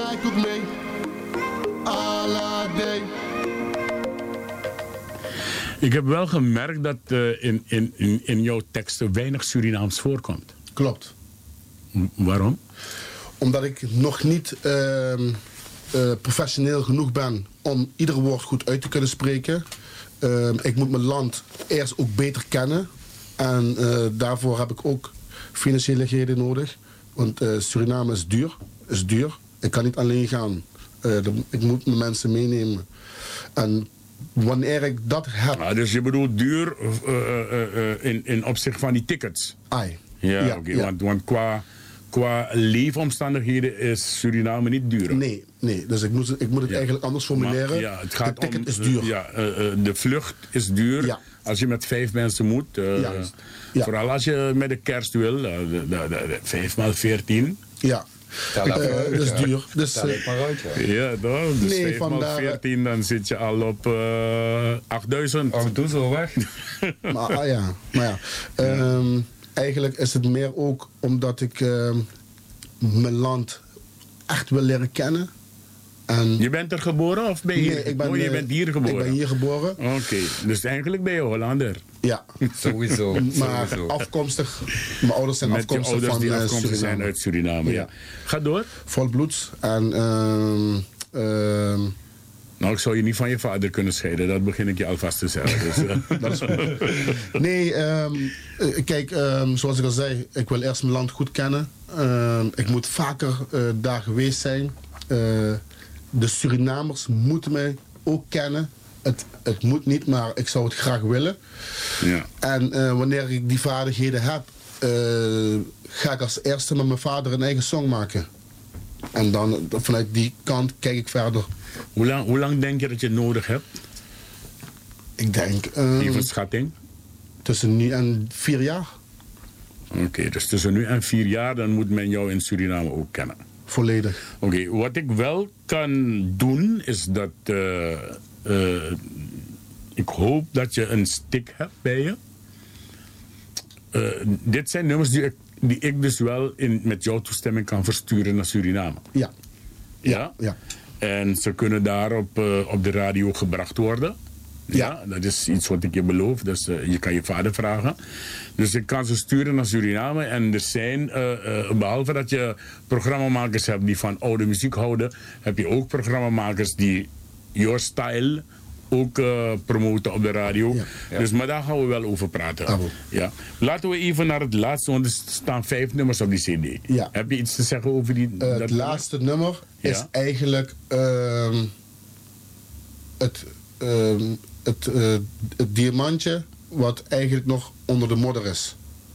Ik heb wel gemerkt dat uh, in, in, in, in jouw teksten weinig Surinaams voorkomt. Klopt. M- waarom? Omdat ik nog niet uh, uh, professioneel genoeg ben om ieder woord goed uit te kunnen spreken. Uh, ik moet mijn land eerst ook beter kennen. En uh, daarvoor heb ik ook financiële nodig. Want uh, Suriname is duur. Is duur. Ik kan niet alleen gaan. Uh, de, ik moet mijn mensen meenemen. En wanneer ik dat heb... Ah, dus je bedoelt duur uh, uh, uh, in, in opzicht van die tickets? Ai. Ja, Ja, oké. ja. Want, want qua, qua leefomstandigheden is Suriname niet duur. Nee, nee. Dus ik moet, ik moet het Ja. eigenlijk anders formuleren. Maar, ja, het gaat de ticket om, is duur. Ja, uh, uh, de vlucht is duur. Ja. Als je met vijf mensen moet. Uh, Juist. Ja. Vooral als je met de kerst wil. Uh, de, de, de, de, vijf maal veertien. Ja. Tel Uh, even uit, dat is ja. duur. Dus, Tel uh, het maar uit, ja. Ja, toch? Dus Nee, vijf maal vandaar- veertien, dan zit je al op uh, achtduizend. Oh, doe zo weg. maar, ah, ja. maar ja. Ehm, eigenlijk is het meer ook omdat ik ehm, mijn land echt wil leren kennen. En Je bent er geboren of ben je hier? Nee, ik ben, oh, je eh, bent hier geboren? Ik ben hier geboren. Oké, dus eigenlijk ben je Hollander. Ja. Sowieso. Maar sowieso. afkomstig, mijn ouders zijn Met je afkomstig ouders van die eh, afkomstig Suriname. zijn uit Suriname. Ja. Ja. Ga door. Volbloeds. En ehm, ehm, Nou, ik zou je niet van je vader kunnen scheiden. Dat begin ik je alvast te zeggen. Dus, uh, dat is goed. Nee, ehm, eh, kijk, ehm, zoals ik al zei, ik wil eerst mijn land goed kennen. Ehm, ik moet vaker eh, daar geweest zijn. Eh, de Surinamers moeten mij ook kennen. Het, het moet niet, maar ik zou het graag willen. ja. En eh, wanneer ik die vaardigheden heb, eh, ga ik als eerste met mijn vader een eigen song maken. En dan vanuit die kant kijk ik verder. Hoe, lang, hoe lang denk je dat je nodig hebt? Ik denk ehm, Die verschatting? tussen nu en vier jaar. Oké, okay, dus tussen nu en vier jaar, dan moet men jou in Suriname ook kennen. Volledig. Oké, okay, wat ik wel kan doen, is dat... Uh, uh, ik hoop dat je een stick hebt bij je. Uh, dit zijn nummers die ik, die ik dus wel in, met jouw toestemming kan versturen naar Suriname. Ja. Ja? Ja. En ze kunnen daar op, uh, op de radio gebracht worden. Ja. Ja. Dat is iets wat ik je beloof. Dus uh, je kan je vader vragen. Dus ik kan ze sturen naar Suriname. En er zijn, uh, uh, behalve dat je programmamakers hebt die van oude muziek houden, heb je ook programmamakers die your style ook uh, promoten op de radio. Ja. Ja. Dus, maar daar gaan we wel over praten. Ah, wel. Ja. Laten we even naar het laatste, want er staan vijf nummers op die cd. Ja. Heb je iets te zeggen over die? Uh, dat het nummer? laatste nummer is Ja. eigenlijk ehm, het, ehm, het, eh, het diamantje wat eigenlijk nog onder de modder is.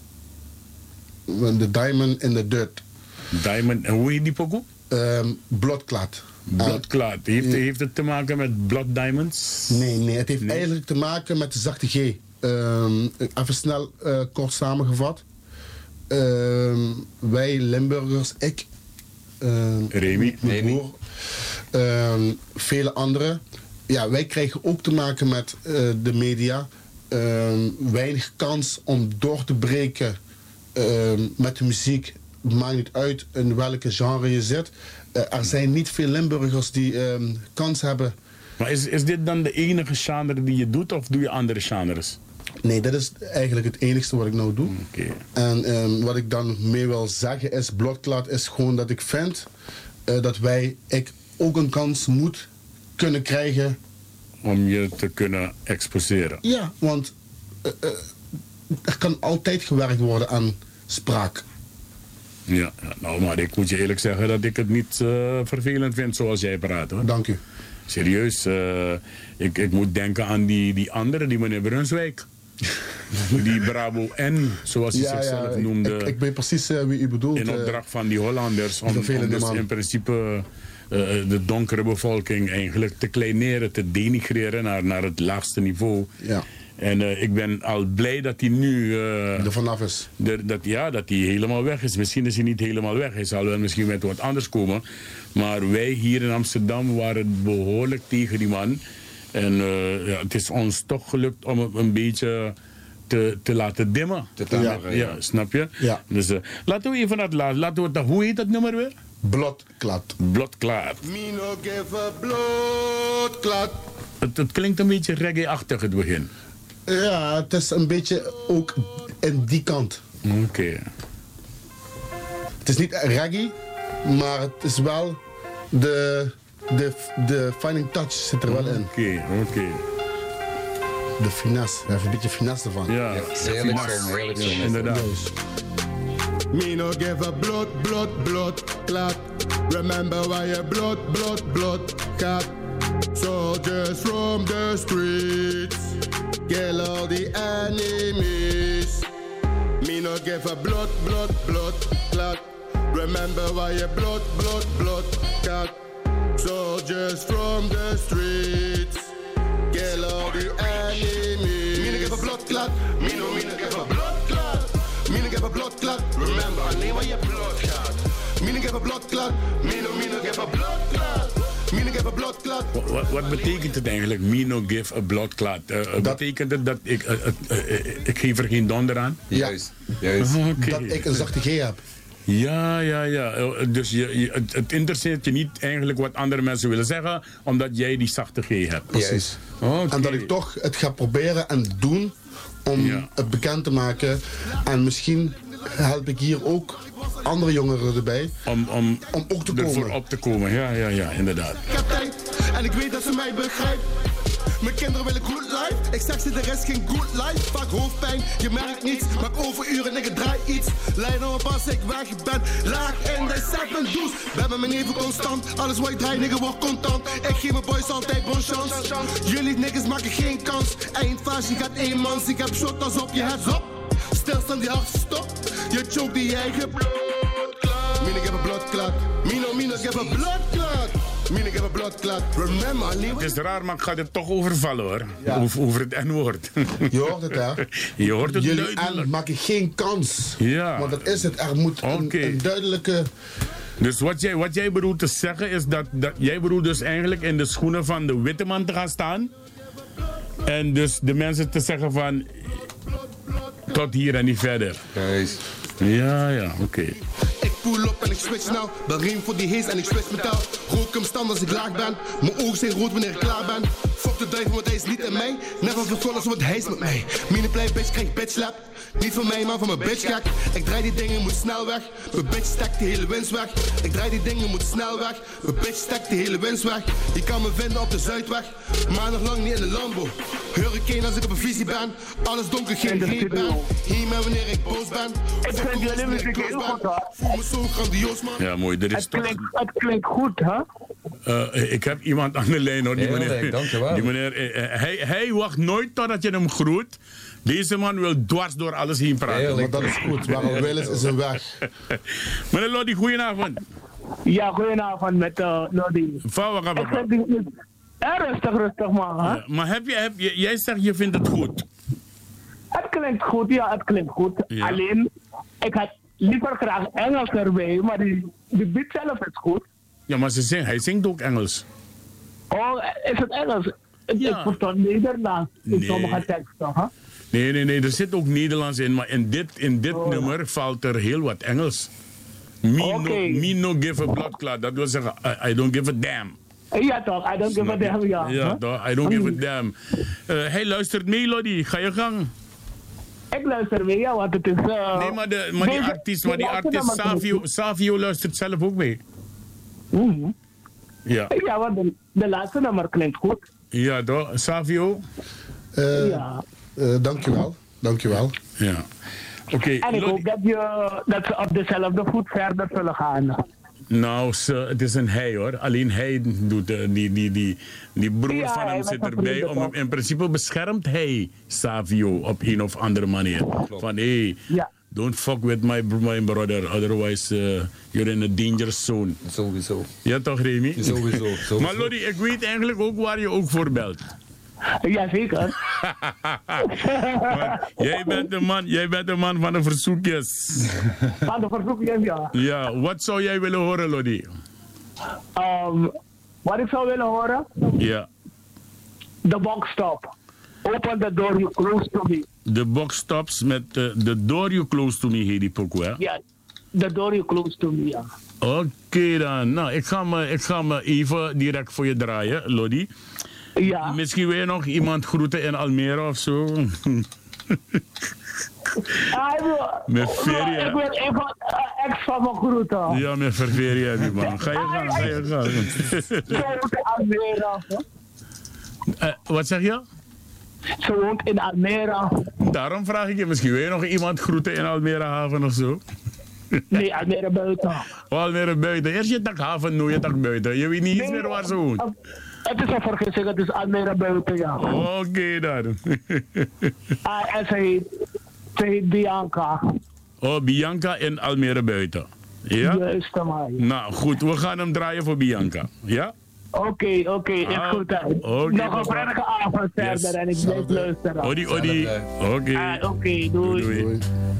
De diamond in the dirt. Diamond, en hoe heet die pokoe? Ehm bloodclad. Bloodclad. Heeft, ja. heeft het te maken met blood diamonds? Nee, nee, het heeft Nee. eigenlijk te maken met de zachte G. Ehm, even snel eh, kort samengevat. Ehm, wij Limburgers, ik, ehm, Remy. mijn Remy. broer, ehm, vele anderen. Ja, wij krijgen ook te maken met eh, de media. Ehm, weinig kans om door te breken ehm, met de muziek. Maakt niet uit in welke genre je zit. Eh, er zijn niet veel Limburgers die ehm, kans hebben. Maar is, is dit dan de enige genre die je doet of doe je andere genres? Nee, dat is eigenlijk het enigste wat ik nou doe. Oké. En ehm, wat ik dan mee wil zeggen is, Bloodclad is gewoon dat ik vind eh, dat wij, ik ook een kans moet kunnen krijgen. Om je te kunnen exposeren. Ja, want eh, eh, er kan altijd gewerkt worden aan spraak. Ja, ja, nou maar ik moet je eerlijk zeggen dat ik het niet uh, vervelend vind zoals jij praat hoor. Dank u. Serieus, uh, ik, ik moet denken aan die, die andere, die meneer Brunswijk. Die Bravo N, zoals hij Ja, zichzelf ja, ik, noemde. ik, ik weet precies eh, wie u bedoelt. In eh. opdracht van die Hollanders. Om, om vervelende dus man. in principe uh, de donkere bevolking eigenlijk te kleineren, te denigreren naar, naar het laagste niveau. Ja. En uh, ik ben al blij dat hij nu... Uh, er vanaf is. De, dat, ja, dat hij helemaal weg is. Misschien is hij niet helemaal weg. Hij zal wel misschien met wat anders komen. Maar wij hier in Amsterdam waren behoorlijk tegen die man. En uh, ja, het is ons toch gelukt om hem een beetje te, te laten dimmen. Te timeren, ja. ja. ja, snap je? Ja. Dus uh, laten we even naar het laatste. Laten we het, hoe heet dat nummer weer? Bloodclad. Bloodclad. Me no give a bloodclad. Het, het klinkt een beetje reggae-achtig het begin. Ja, het is een beetje ook in die kant. Oké. Okay. Het is niet reggae, maar het is wel de, de, de finding touch zit er wel in. Oké, okay, oké. Okay. De finesse, even een beetje finesse ervan. Ja, ja heerlijk zo, heerlijk zo. Inderdaad. Me no give a blood, blood, blood clot. Remember why your blood, blood, blood got. Soldiers from the streets, kill all the enemies. Me no give a blood, blood, blood clot. Remember why your blood, blood, blood got. Soldiers from the streets, kill all the enemies. Me no give a blood clot. Me no, me no give a blood clot. Me no give a blood clot. Remember, I name why your blood clot. Me no give a blood clot. Me no, me no give a blood clot. Me no give a blood clot. Wat, wat betekent het eigenlijk? Me no give a blood clot. Uh, dat betekent het dat ik, uh, uh, uh, ik geef er geen donder aan? Juist, juist. Oh, okay. Dat ik een zachte G heb. Ja, ja, ja. Dus je, je, het, het interesseert je niet eigenlijk wat andere mensen willen zeggen, omdat jij die zachte G hebt. Precies. Okay. En dat ik toch het ga proberen en doen om ja. het bekend te maken. En misschien help ik hier ook andere jongeren erbij. Om, om, om ook te komen. Ervoor op te komen, ja, ja, ja, inderdaad. Ik heb tijd en ik weet dat ze mij begrijpt. Mijn kinderen willen good life. Ik zeg ze de rest geen good life. Vaak hoofdpijn, je merkt niets. Maak overuren, ik draai iets. Leiden op als ik weg ben. Laag in de segment does. Ben met mijn neven constant. Alles wat ik draai, nigga, wordt contant. Ik geef mijn boys altijd bon chance. Jullie niggas maken geen kans. Eindfase, je gaat één mans. Ik heb shot als op je heads up. Stilstand die hart stop. Je choke die eigen bloedklad. Mina give a blood clot. Mina, mina give a blood clot. Mina give a blood clot. Remember, het is raar, maar ik ga het toch overvallen hoor. Ja. Over, over het N-woord. Je hoort het hè? Je hoort het Jullie duidelijk. N maken geen kans. Ja. Want dat is het. Er moet okay. een, een duidelijke... Dus wat jij, wat jij bedoelt te zeggen is dat, dat jij bedoelt dus eigenlijk in de schoenen van de witte man te gaan staan. En dus de mensen te zeggen van tot hier en niet verder. Juist. Ja, ja, oké. Okay. Ik pull op en ik switch snel. Bel riem voor die hees en ik switch metaal. Rook hem stand als ik laag ben. Mijn ogen zijn rood wanneer ik klaar ben. Fuck de duivel, want hij is niet in mij. Never vertrouwen als wat hij is met mij. Mine play bitch, krijg bitch slap. Niet van mij, maar van mijn bitch gek. Ik draai die dingen, moet snel weg. Mijn bitch stekt de hele winst weg. Ik draai die dingen, moet snel weg. Mijn bitch stekt de hele winst weg. Je kan me vinden op de Zuidweg. Maar nog lang niet in de Lambo. Hurricane als ik op een visie ben. Alles donker, geen greep ben. Hier maar wanneer ik boos ben. Ik vind jullie muziek heel goed hoor. Voel me zo grandioos man. Ja mooi, er is het toch... Klinkt, het klinkt goed hè? Uh, ik heb iemand aan de lijn hoor. Die heel meneer, leuk, dankjewel. Die meneer uh, hij, hij wacht nooit totdat je hem groet. Deze man wil dwars door alles heen praten. Heerlijk, maar dat is goed. Waar hij wil is, is een weg. Meneer Lodi, goedenavond. Ja, goedenavond met uh, Lodi. Van wat Ik vind die niet... Ja, rustig, rustig man. Hè? Ja, maar heb je, heb je, jij zegt je vindt het goed. Het klinkt goed, ja, het klinkt goed. Ja. Alleen, ik had liever graag Engels erbij, maar die, die beat zelf is goed. Ja, maar ze zing, hij zingt ook Engels. Oh, is het Engels? Ja. Ik verstond Nederlands in Nee. sommige teksten, hè? Nee, nee, nee, er zit ook Nederlands in, maar in dit, in dit oh. nummer valt er heel wat Engels. Me, Okay. no, me no give a blood clot, dat wil zeggen, I, I don't give a damn. Ja toch, I don't give a damn, ja. Ja, huh? toch, I don't give a damn. Uh, hij luistert mee, Lodi, ga je gang. Ik luister mee, ja, want het is... Uh, Nee, maar, de, maar die deze- artiest, maar die deze artiest laatste nummer Savio, Savio luistert zelf ook mee. Mhm. Ja, Ja, want de, de laatste nummer klinkt goed. ja toch, Savio? Uh, Ja. uh, dankjewel. Dankjewel. Ja. Oké, okay, En ik hoop dat, je, dat ze op dezelfde voet verder zullen gaan. nou, ze, het is een hij hoor. Alleen hij doet, uh, die, die, die, die broer Ja, van hij hem met zit zijn erbij. vrienden Om hem, toch? in principe beschermt hij Savio op een of andere manier. Van hé, hey, Ja. don't fuck with my, my brother, otherwise uh, you're in a dangerous zone. Sowieso. Ja toch, Remy? Sowieso. sowieso. Maar Lodi, ik weet eigenlijk ook waar je ook voor belt. Jazeker. Maar jij bent de man, jij bent de man van de verzoekjes. Van de verzoekjes, ja. Ja, wat zou jij willen horen, Lodi? Um, wat ik zou willen horen? Ja, De box stop. Open the door, you close to me. de box stops met uh, The Door You Close To Me, heet die pokoe, hè? Ja, the door, you close to me, ja. Oké okay dan. Nou, ik ga, me, ik ga me even direct voor je draaien, Lodi. Ja. Misschien wil je nog iemand groeten in Almere of zo. Ah, Met feria. Ik wil even uh, ex van mijn groeten. Ja, met feria die man. Ga je gaan, ga je gaan. Ze woont in Almere. Uh, wat zeg je? Ze woont in Almere. Daarom vraag ik je, misschien wil je nog iemand groeten in Almere haven of zo? Nee, Almere buiten. Oh, Almere buiten. Eerst je tak haven, nu je tak buiten. Je weet niet eens meer waar ze woont. Het is een vergissing, het is Almere buiten, ja. Oké, okay, dan. ah, en ze heet, ze heet Bianca. Oh, Bianca in Almere buiten. Ja? Juist, maar. Nou, goed. We gaan hem draaien voor Bianca. Ja? Oké, okay, oké. Okay, is ah, goed uit. Okay, nog een prettige avond verder yes. En ik blijf luisteren. Odi, odi. Oké. Okay. Ah, oké, okay, doei. doei. doei.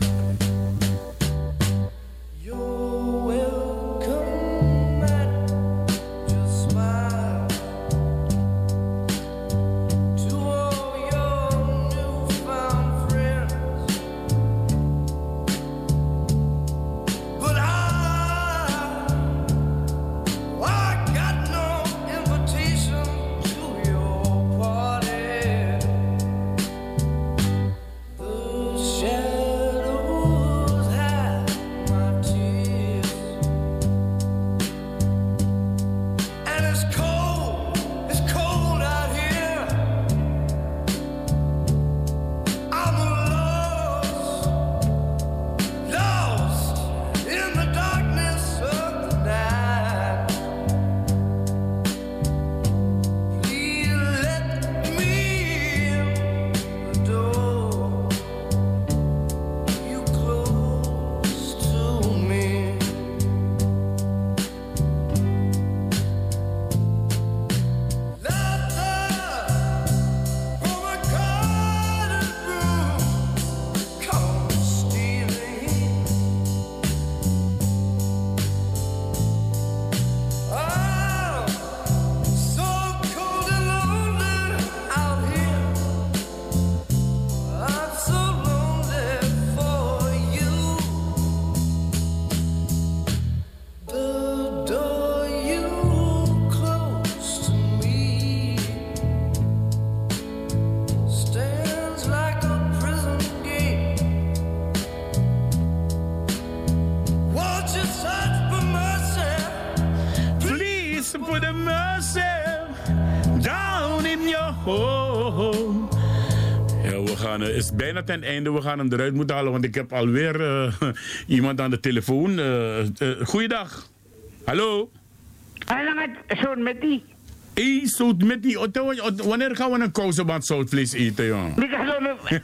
Het is bijna ten einde. We gaan hem eruit moeten halen, want ik heb alweer uh, iemand aan de telefoon. Uh, uh, goeiedag. Hallo. Hallo, zo'n met die. Hé, zout met die. Wanneer gaan we een kousenband zoutvlees eten, jongen? Ik ga zo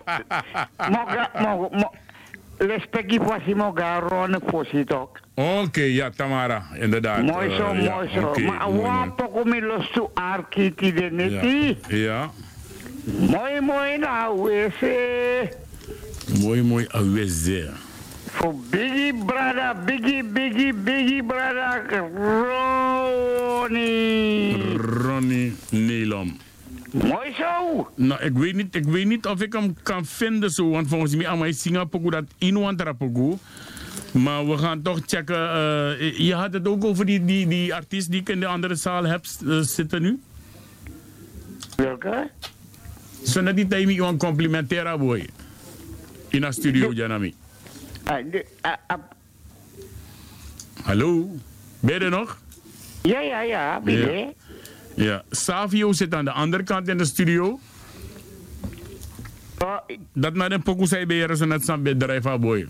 Moga, respectie voor die moga ronde voorzitter. Oké, ja, Tamara, inderdaad. Mooi zo, uh, mooi ja, zo. Okay, maar wat ook om je los te arkiti de neti? Ja. ja. Mooi, mooi, nou, wees. Mooi, mooi, wees. Voor Biggie brother, Biggie, Biggie, Biggie brother, Ronnie. Ronnie Nelom. Mooi zo. Nou, ik weet niet, ik weet niet of ik hem kan vinden zo, want volgens mij aan mij Singapore dat iemand rapogo. Maar we gaan toch checken. Uh, je had het ook over die, die, die artiest die ik in de andere zaal heb uh, zitten nu. Welke? Zo net die tijd een complimentera boy. In een studio, Janami. Hallo? Ben je er nog? Ja, ja, ja. Ben je? Ja. ja. Savio zit aan de andere kant in de studio. Oh, dat naar een pokoe zei bij je zo net zo'n bedrijf aan boy.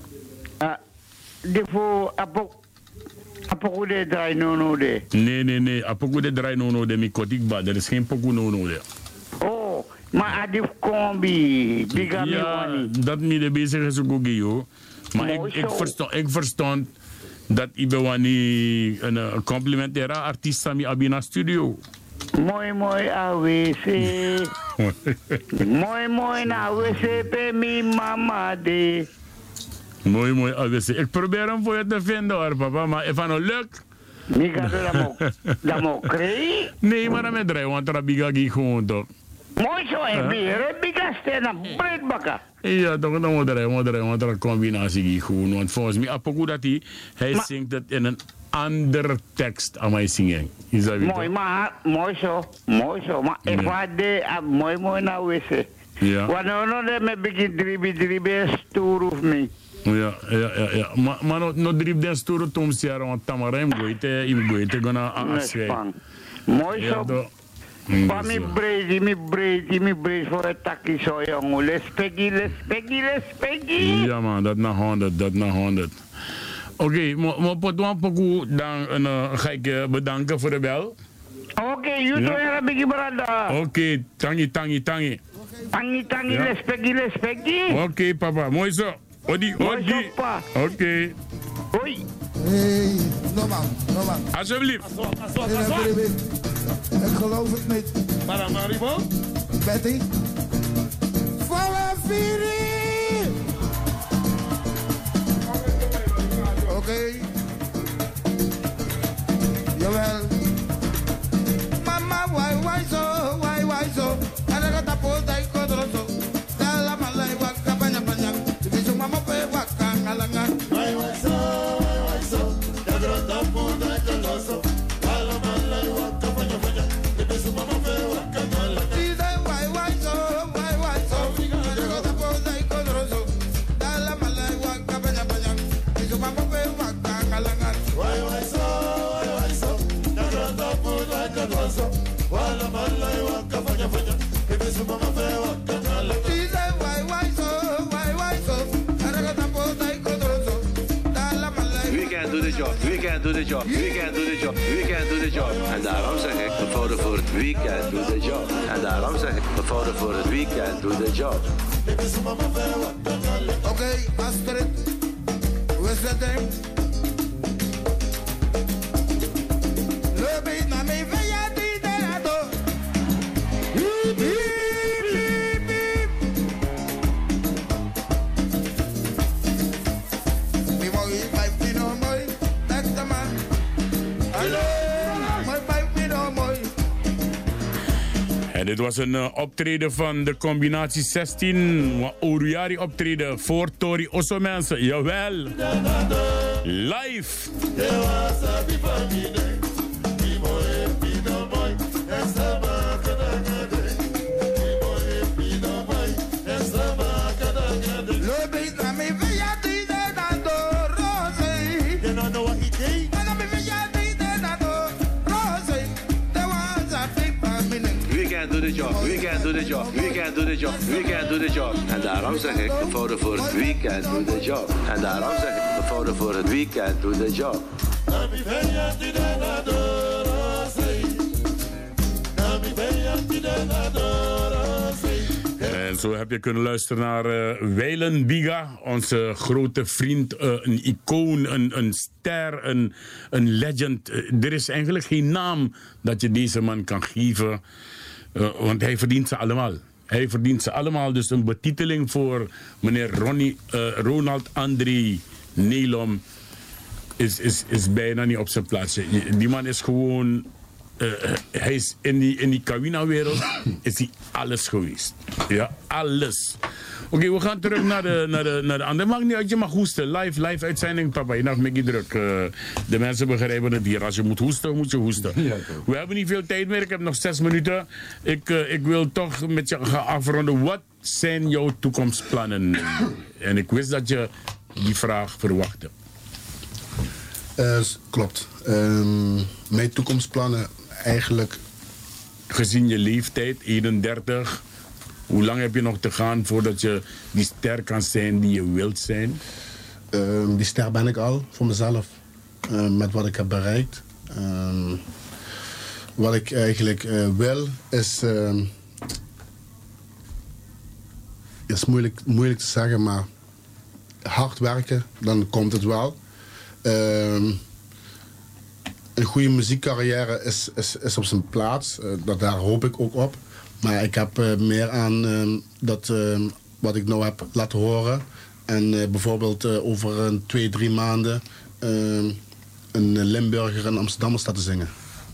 De voor apoku de draai no no de. Nee, nee, nee. Apoku de draai no no de mi kotik ba. Er is geen pokoe no no de. Oh, maar adif kombi. Diga mi wani. Dat mi de bezig is ook joh. Maar ik, ik, verstond, ik verstond dat Ibewani een, een complementaire artiest aan Abina studio. Mooi, mooi, A W C. Mooi, mooi, A W C, pe mi mama de. Mooi, mooi, A W C. Ik probeer hem voor je te vinden hoor, papa, maar if het nou lukt. Ik ga dat ook krijgen. Nee, maar dan met drie, want er heb ik gewoon toch. Mooi zo, en weer, ik ga stenen, breed bakken. Ja, toch, dan moet er, moet er, want er een combinatie gewoon. Want volgens mij, apoku dat hij, hij zingt het in een andere tekst aan mij zingen. Is dat mooi, maar mooi zo. Mooi zo. Maar ik wou de mooi mooi nou wissen. Ja. Wanneer nou dat met begin drie drie bij stoer of niet? Ja, ja, ja, ja. Maar maar no no drie den stoer tom siara want tamarem goite im goite gona aswe. Mooi zo. Maar mi breed, mi breed, mi breed voor het takkie zo jongen. Respectie, respectie, respectie. Ja man, dat na honderd, dat na honderd. Oké, okay, maar potwan poku dan uh, ga ik uh, bedanken voor de bel. Oké, okay, you doe er een beetje brada. Oké, okay, tangi, tangi, tangi. Tangi, tangi, ja. respectie, respectie. Oké okay, papa, mooi zo. Odi, odi. Oké. Okay. Hoi. Hey, normaal, normaal. Alsjeblieft. Ik geloof het niet. Paramaribo? Betty? Valafiri! Oké. Okay. Jawel. Mama, why, why so, why, why so? En dan gaat de poot uit Kodroso. Stel la malai waka banya banya. De visie mama pe waka ngalanga. Why, why so, why, why so? De grote poot uit Kodroso. Alla malai waka banya banya. De visie mama pe waka ngalanga. Die zei why, why so, why, why so? En dan gaat de poot uit Kodroso. Stel la malai waka banya banya. De visie mama pe waka ngalanga. Why, why so, why, why so? De grote poot uit Kodroso. Alla malai waka banya banya. De visie mama pe waka ngalanga. Die zei why, why so, why, why so? En dan gaat de poot uit Kodroso. We can do the job, we can do the job, we can do the job, we can do the job. En daarom zeg ik, we vorderen voor het weekend, do the job. En daarom zeg ik, we vorderen voor het weekend, do the job. Oké, okay, Astrid, hoe is dat ding? Loop eens naar mij, van ja, die daar door. Hiep, hiep, hiep, hiep. Mi mooi, vijf pino mooi, next man. Hallo, mooi vijf pino mooi. En dit was een uh, optreden van de combinatie zestien. Oruari optreden voor Tori Osso mensen. Jawel. Live. Do the job, we can do the job, we can do the job, we can do the job. En daarom zeg ik, we vorderen voor het weekend, do the job. En daarom zeg ik, we vorderen voor het weekend, do the job. En zo heb je kunnen luisteren naar uh, Weilen Biga, onze grote vriend, uh, een icoon, een, een ster, een, een legend. Uh, er is eigenlijk geen naam dat je deze man kan geven. Uh, want hij verdient ze allemaal. Hij verdient ze allemaal. Dus een betiteling voor meneer Ronnie, uh, Ronald André Nelom is, is, is bijna niet op zijn plaats. Die man is gewoon... Uh, hij is in die, in die Kawina-wereld is hij alles geweest. Ja, alles. Oké, okay, we gaan terug naar de, naar de, naar de andere. Mag niet uit, je mag hoesten. Live, live uitzending, papa. Je mag me niet druk. Uh, de mensen begrijpen het hier. Als je moet hoesten, moet je hoesten. Ja, we hebben niet veel tijd meer. Ik heb nog zes minuten. Ik, uh, ik wil toch met je gaan afronden. Wat zijn jouw toekomstplannen? En ik wist dat je die vraag verwachtte. Uh, klopt. Um, mijn toekomstplannen eigenlijk... Gezien je leeftijd, eenendertig... Hoe lang heb je nog te gaan voordat je die ster kan zijn die je wilt zijn? Uh, die ster ben ik al, voor mezelf. Uh, met wat ik heb bereikt. Uh, wat ik eigenlijk uh, wil, is... Uh, is moeilijk, moeilijk te zeggen, maar... hard werken, dan komt het wel. Uh, een goede muziekcarrière is, is, is op zijn plaats. Uh, dat, daar hoop ik ook op. Maar ik heb uh, meer aan uh, dat, uh, wat ik nou heb laten horen. En uh, bijvoorbeeld uh, over een twee, drie maanden uh, een Limburger in Amsterdam staat te zingen.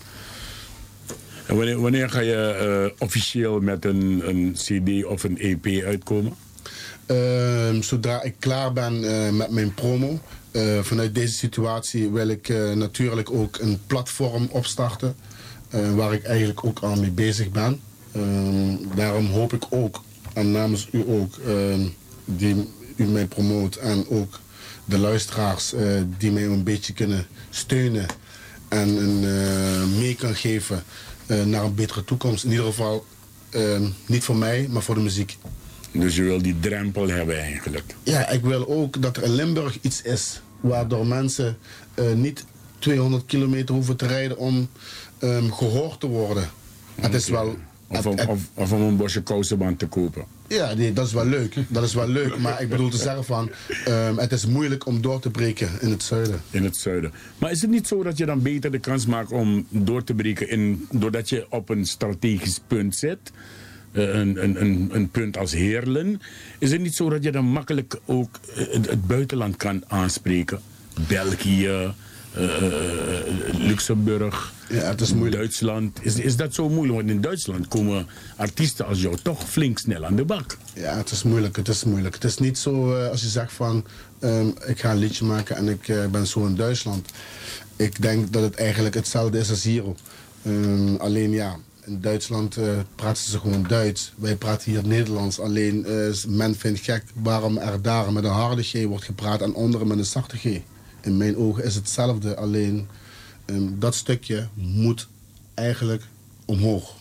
En wanneer, wanneer ga je uh, officieel met een, een C D of een E P uitkomen? Uh, zodra ik klaar ben uh, met mijn promo, uh, vanuit deze situatie wil ik uh, natuurlijk ook een platform opstarten. Uh, waar ik eigenlijk ook al mee bezig ben. Uh, daarom hoop ik ook, en namens u ook, uh, die u mij promoot en ook de luisteraars uh, die mij een beetje kunnen steunen en uh, mee kan geven uh, naar een betere toekomst. In ieder geval uh, niet voor mij, maar voor de muziek. Dus je wil die drempel hebben eigenlijk? Ja, ik wil ook dat er in Limburg iets is waardoor mensen uh, niet tweehonderd kilometer hoeven te rijden om um, gehoord te worden. Okay. Het is wel... Of, het, om, het, of, of om een bosje kousenband te kopen. Ja, nee, dat is wel leuk. Dat is wel leuk. Maar ik bedoel te zeggen van... Um, het is moeilijk om door te breken in het zuiden. In het zuiden. Maar is het niet zo dat je dan beter de kans maakt om door te breken... In, doordat je op een strategisch punt zit? Uh, een, een, een, een punt als Heerlen. Is het niet zo dat je dan makkelijk ook uh, het, het buitenland kan aanspreken? België... Uh, uh, Luxemburg, ja, het is moeilijk. Duitsland. Is, is dat zo moeilijk? Want in Duitsland komen artiesten als jou toch flink snel aan de bak. Ja, het is moeilijk. Het is moeilijk. Het is niet zo uh, als je zegt van... Um, ik ga een liedje maken en ik uh, ben zo in Duitsland. Ik denk dat het eigenlijk hetzelfde is als hier. Um, alleen ja, in Duitsland uh, praten ze gewoon Duits. Wij praten hier Nederlands. Alleen uh, men vindt gek waarom er daar met een harde G wordt gepraat... en onderen met een zachte G. In mijn ogen is hetzelfde, alleen um, dat stukje moet eigenlijk omhoog.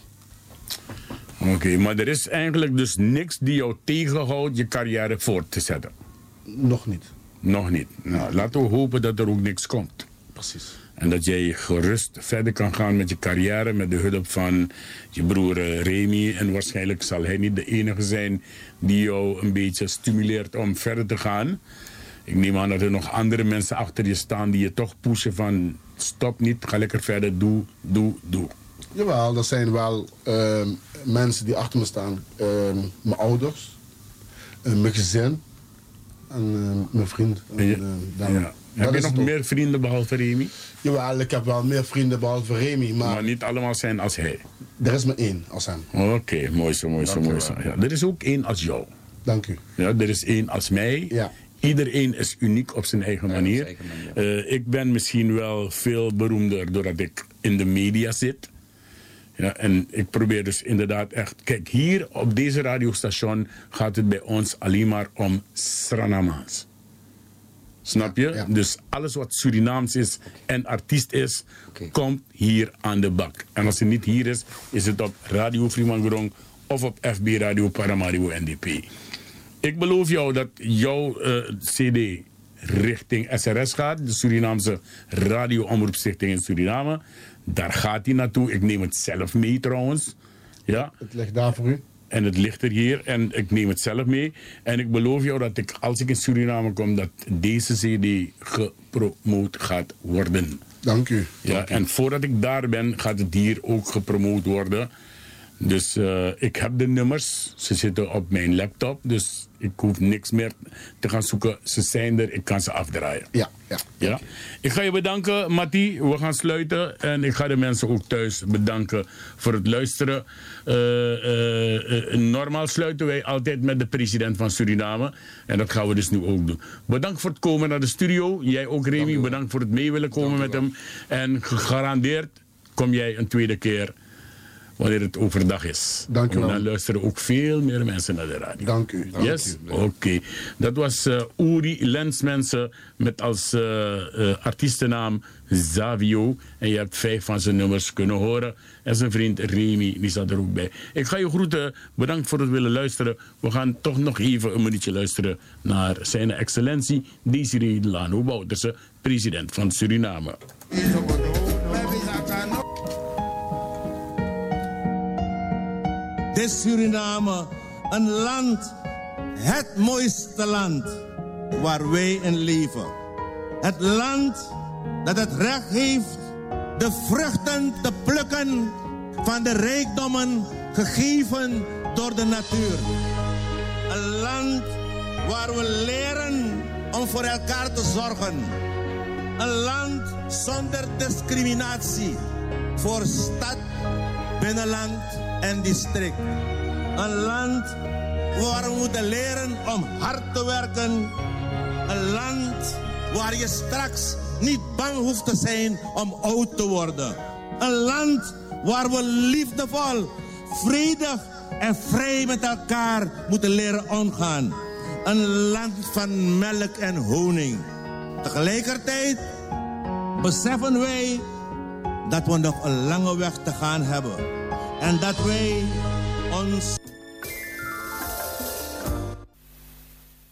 Oké, okay, maar er is eigenlijk dus niks die jou tegenhoudt je carrière voort te zetten? Nog niet. Nog niet. Nou, laten we hopen dat er ook niks komt. Precies. En dat jij gerust verder kan gaan met je carrière met de hulp van je broer uh, Remy. En waarschijnlijk zal hij niet de enige zijn die jou een beetje stimuleert om verder te gaan. Ik neem aan dat er nog andere mensen achter je staan die je toch pushen van stop niet, ga lekker verder, doe, doe, doe. Jawel, er zijn wel uh, mensen die achter me staan. Uh, mijn ouders, uh, mijn gezin en uh, mijn vriend. En, uh, dan, ja. Heb je nog meer vrienden behalve Remy? Jawel, ik heb wel meer vrienden behalve Remy. Maar, maar niet allemaal zijn als hij? Er is maar één als hem. Oké, okay, mooi zo, mooi zo, mooi zo. Ja, er is ook één als jou. Dank u. Ja, er is één als mij. Ja. Iedereen is uniek op zijn eigen manier. Ja, manier. Uh, ik ben misschien wel veel beroemder doordat ik in de media zit. Ja, en ik probeer dus inderdaad echt... Kijk, hier op deze radiostation gaat het bij ons alleen maar om Sranamaans. Snap je? Ja, ja. Dus alles wat Surinaams is en artiest is, okay. komt hier aan de bak. En als het niet hier is, is het op Radio Fremangorong of op F B Radio Paramaribo N D P. Ik beloof jou dat jouw uh, C D richting S R S gaat, de Surinaamse Radio-omroepstichting in Suriname. Daar gaat hij naartoe. Ik neem het zelf mee trouwens. Ja. Het ligt daar voor u. En het ligt er hier en ik neem het zelf mee. En ik beloof jou dat ik, als ik in Suriname kom, dat deze C D gepromoot gaat worden. Dank u. Ja, Dank u. En voordat ik daar ben, gaat het hier ook gepromoot worden. Dus uh, ik heb de nummers. Ze zitten op mijn laptop. Dus ik hoef niks meer te gaan zoeken. Ze zijn er. Ik kan ze afdraaien. Ja, ja. ja? Ik ga je bedanken, Matti. We gaan sluiten. En ik ga de mensen ook thuis bedanken voor het luisteren. Uh, uh, uh, normaal sluiten wij altijd met de president van Suriname. En dat gaan we dus nu ook doen. Bedankt voor het komen naar de studio. Jij ook, Remy. Bedankt voor het mee willen komen met hem. En gegarandeerd kom jij een tweede keer... wanneer het overdag is. Dank u wel. Dan luisteren ook veel meer mensen naar de radio. Dank u. Dank yes? Oké. Okay. Dat was uh, Uri Lensmensen met als uh, uh, artiestennaam Zavio. En je hebt vijf van zijn nummers kunnen horen. En zijn vriend Remy, die zat er ook bij. Ik ga je groeten. Bedankt voor het willen luisteren. We gaan toch nog even een minuutje luisteren naar zijn excellentie Desiree Delano Bouterse, president van Suriname. Dit Suriname, een land, het mooiste land waar wij in leven. Het land dat het recht heeft de vruchten te plukken van de rijkdommen gegeven door de natuur. Een land waar we leren om voor elkaar te zorgen. Een land zonder discriminatie voor stad, binnenland en district. Een land waar we moeten leren om hard te werken. Een land waar je straks niet bang hoeft te zijn om oud te worden. Een land waar we liefdevol, vredig en vrij met elkaar moeten leren omgaan. Een land van melk en honing. Tegelijkertijd beseffen wij dat we nog een lange weg te gaan hebben. En dat wij ons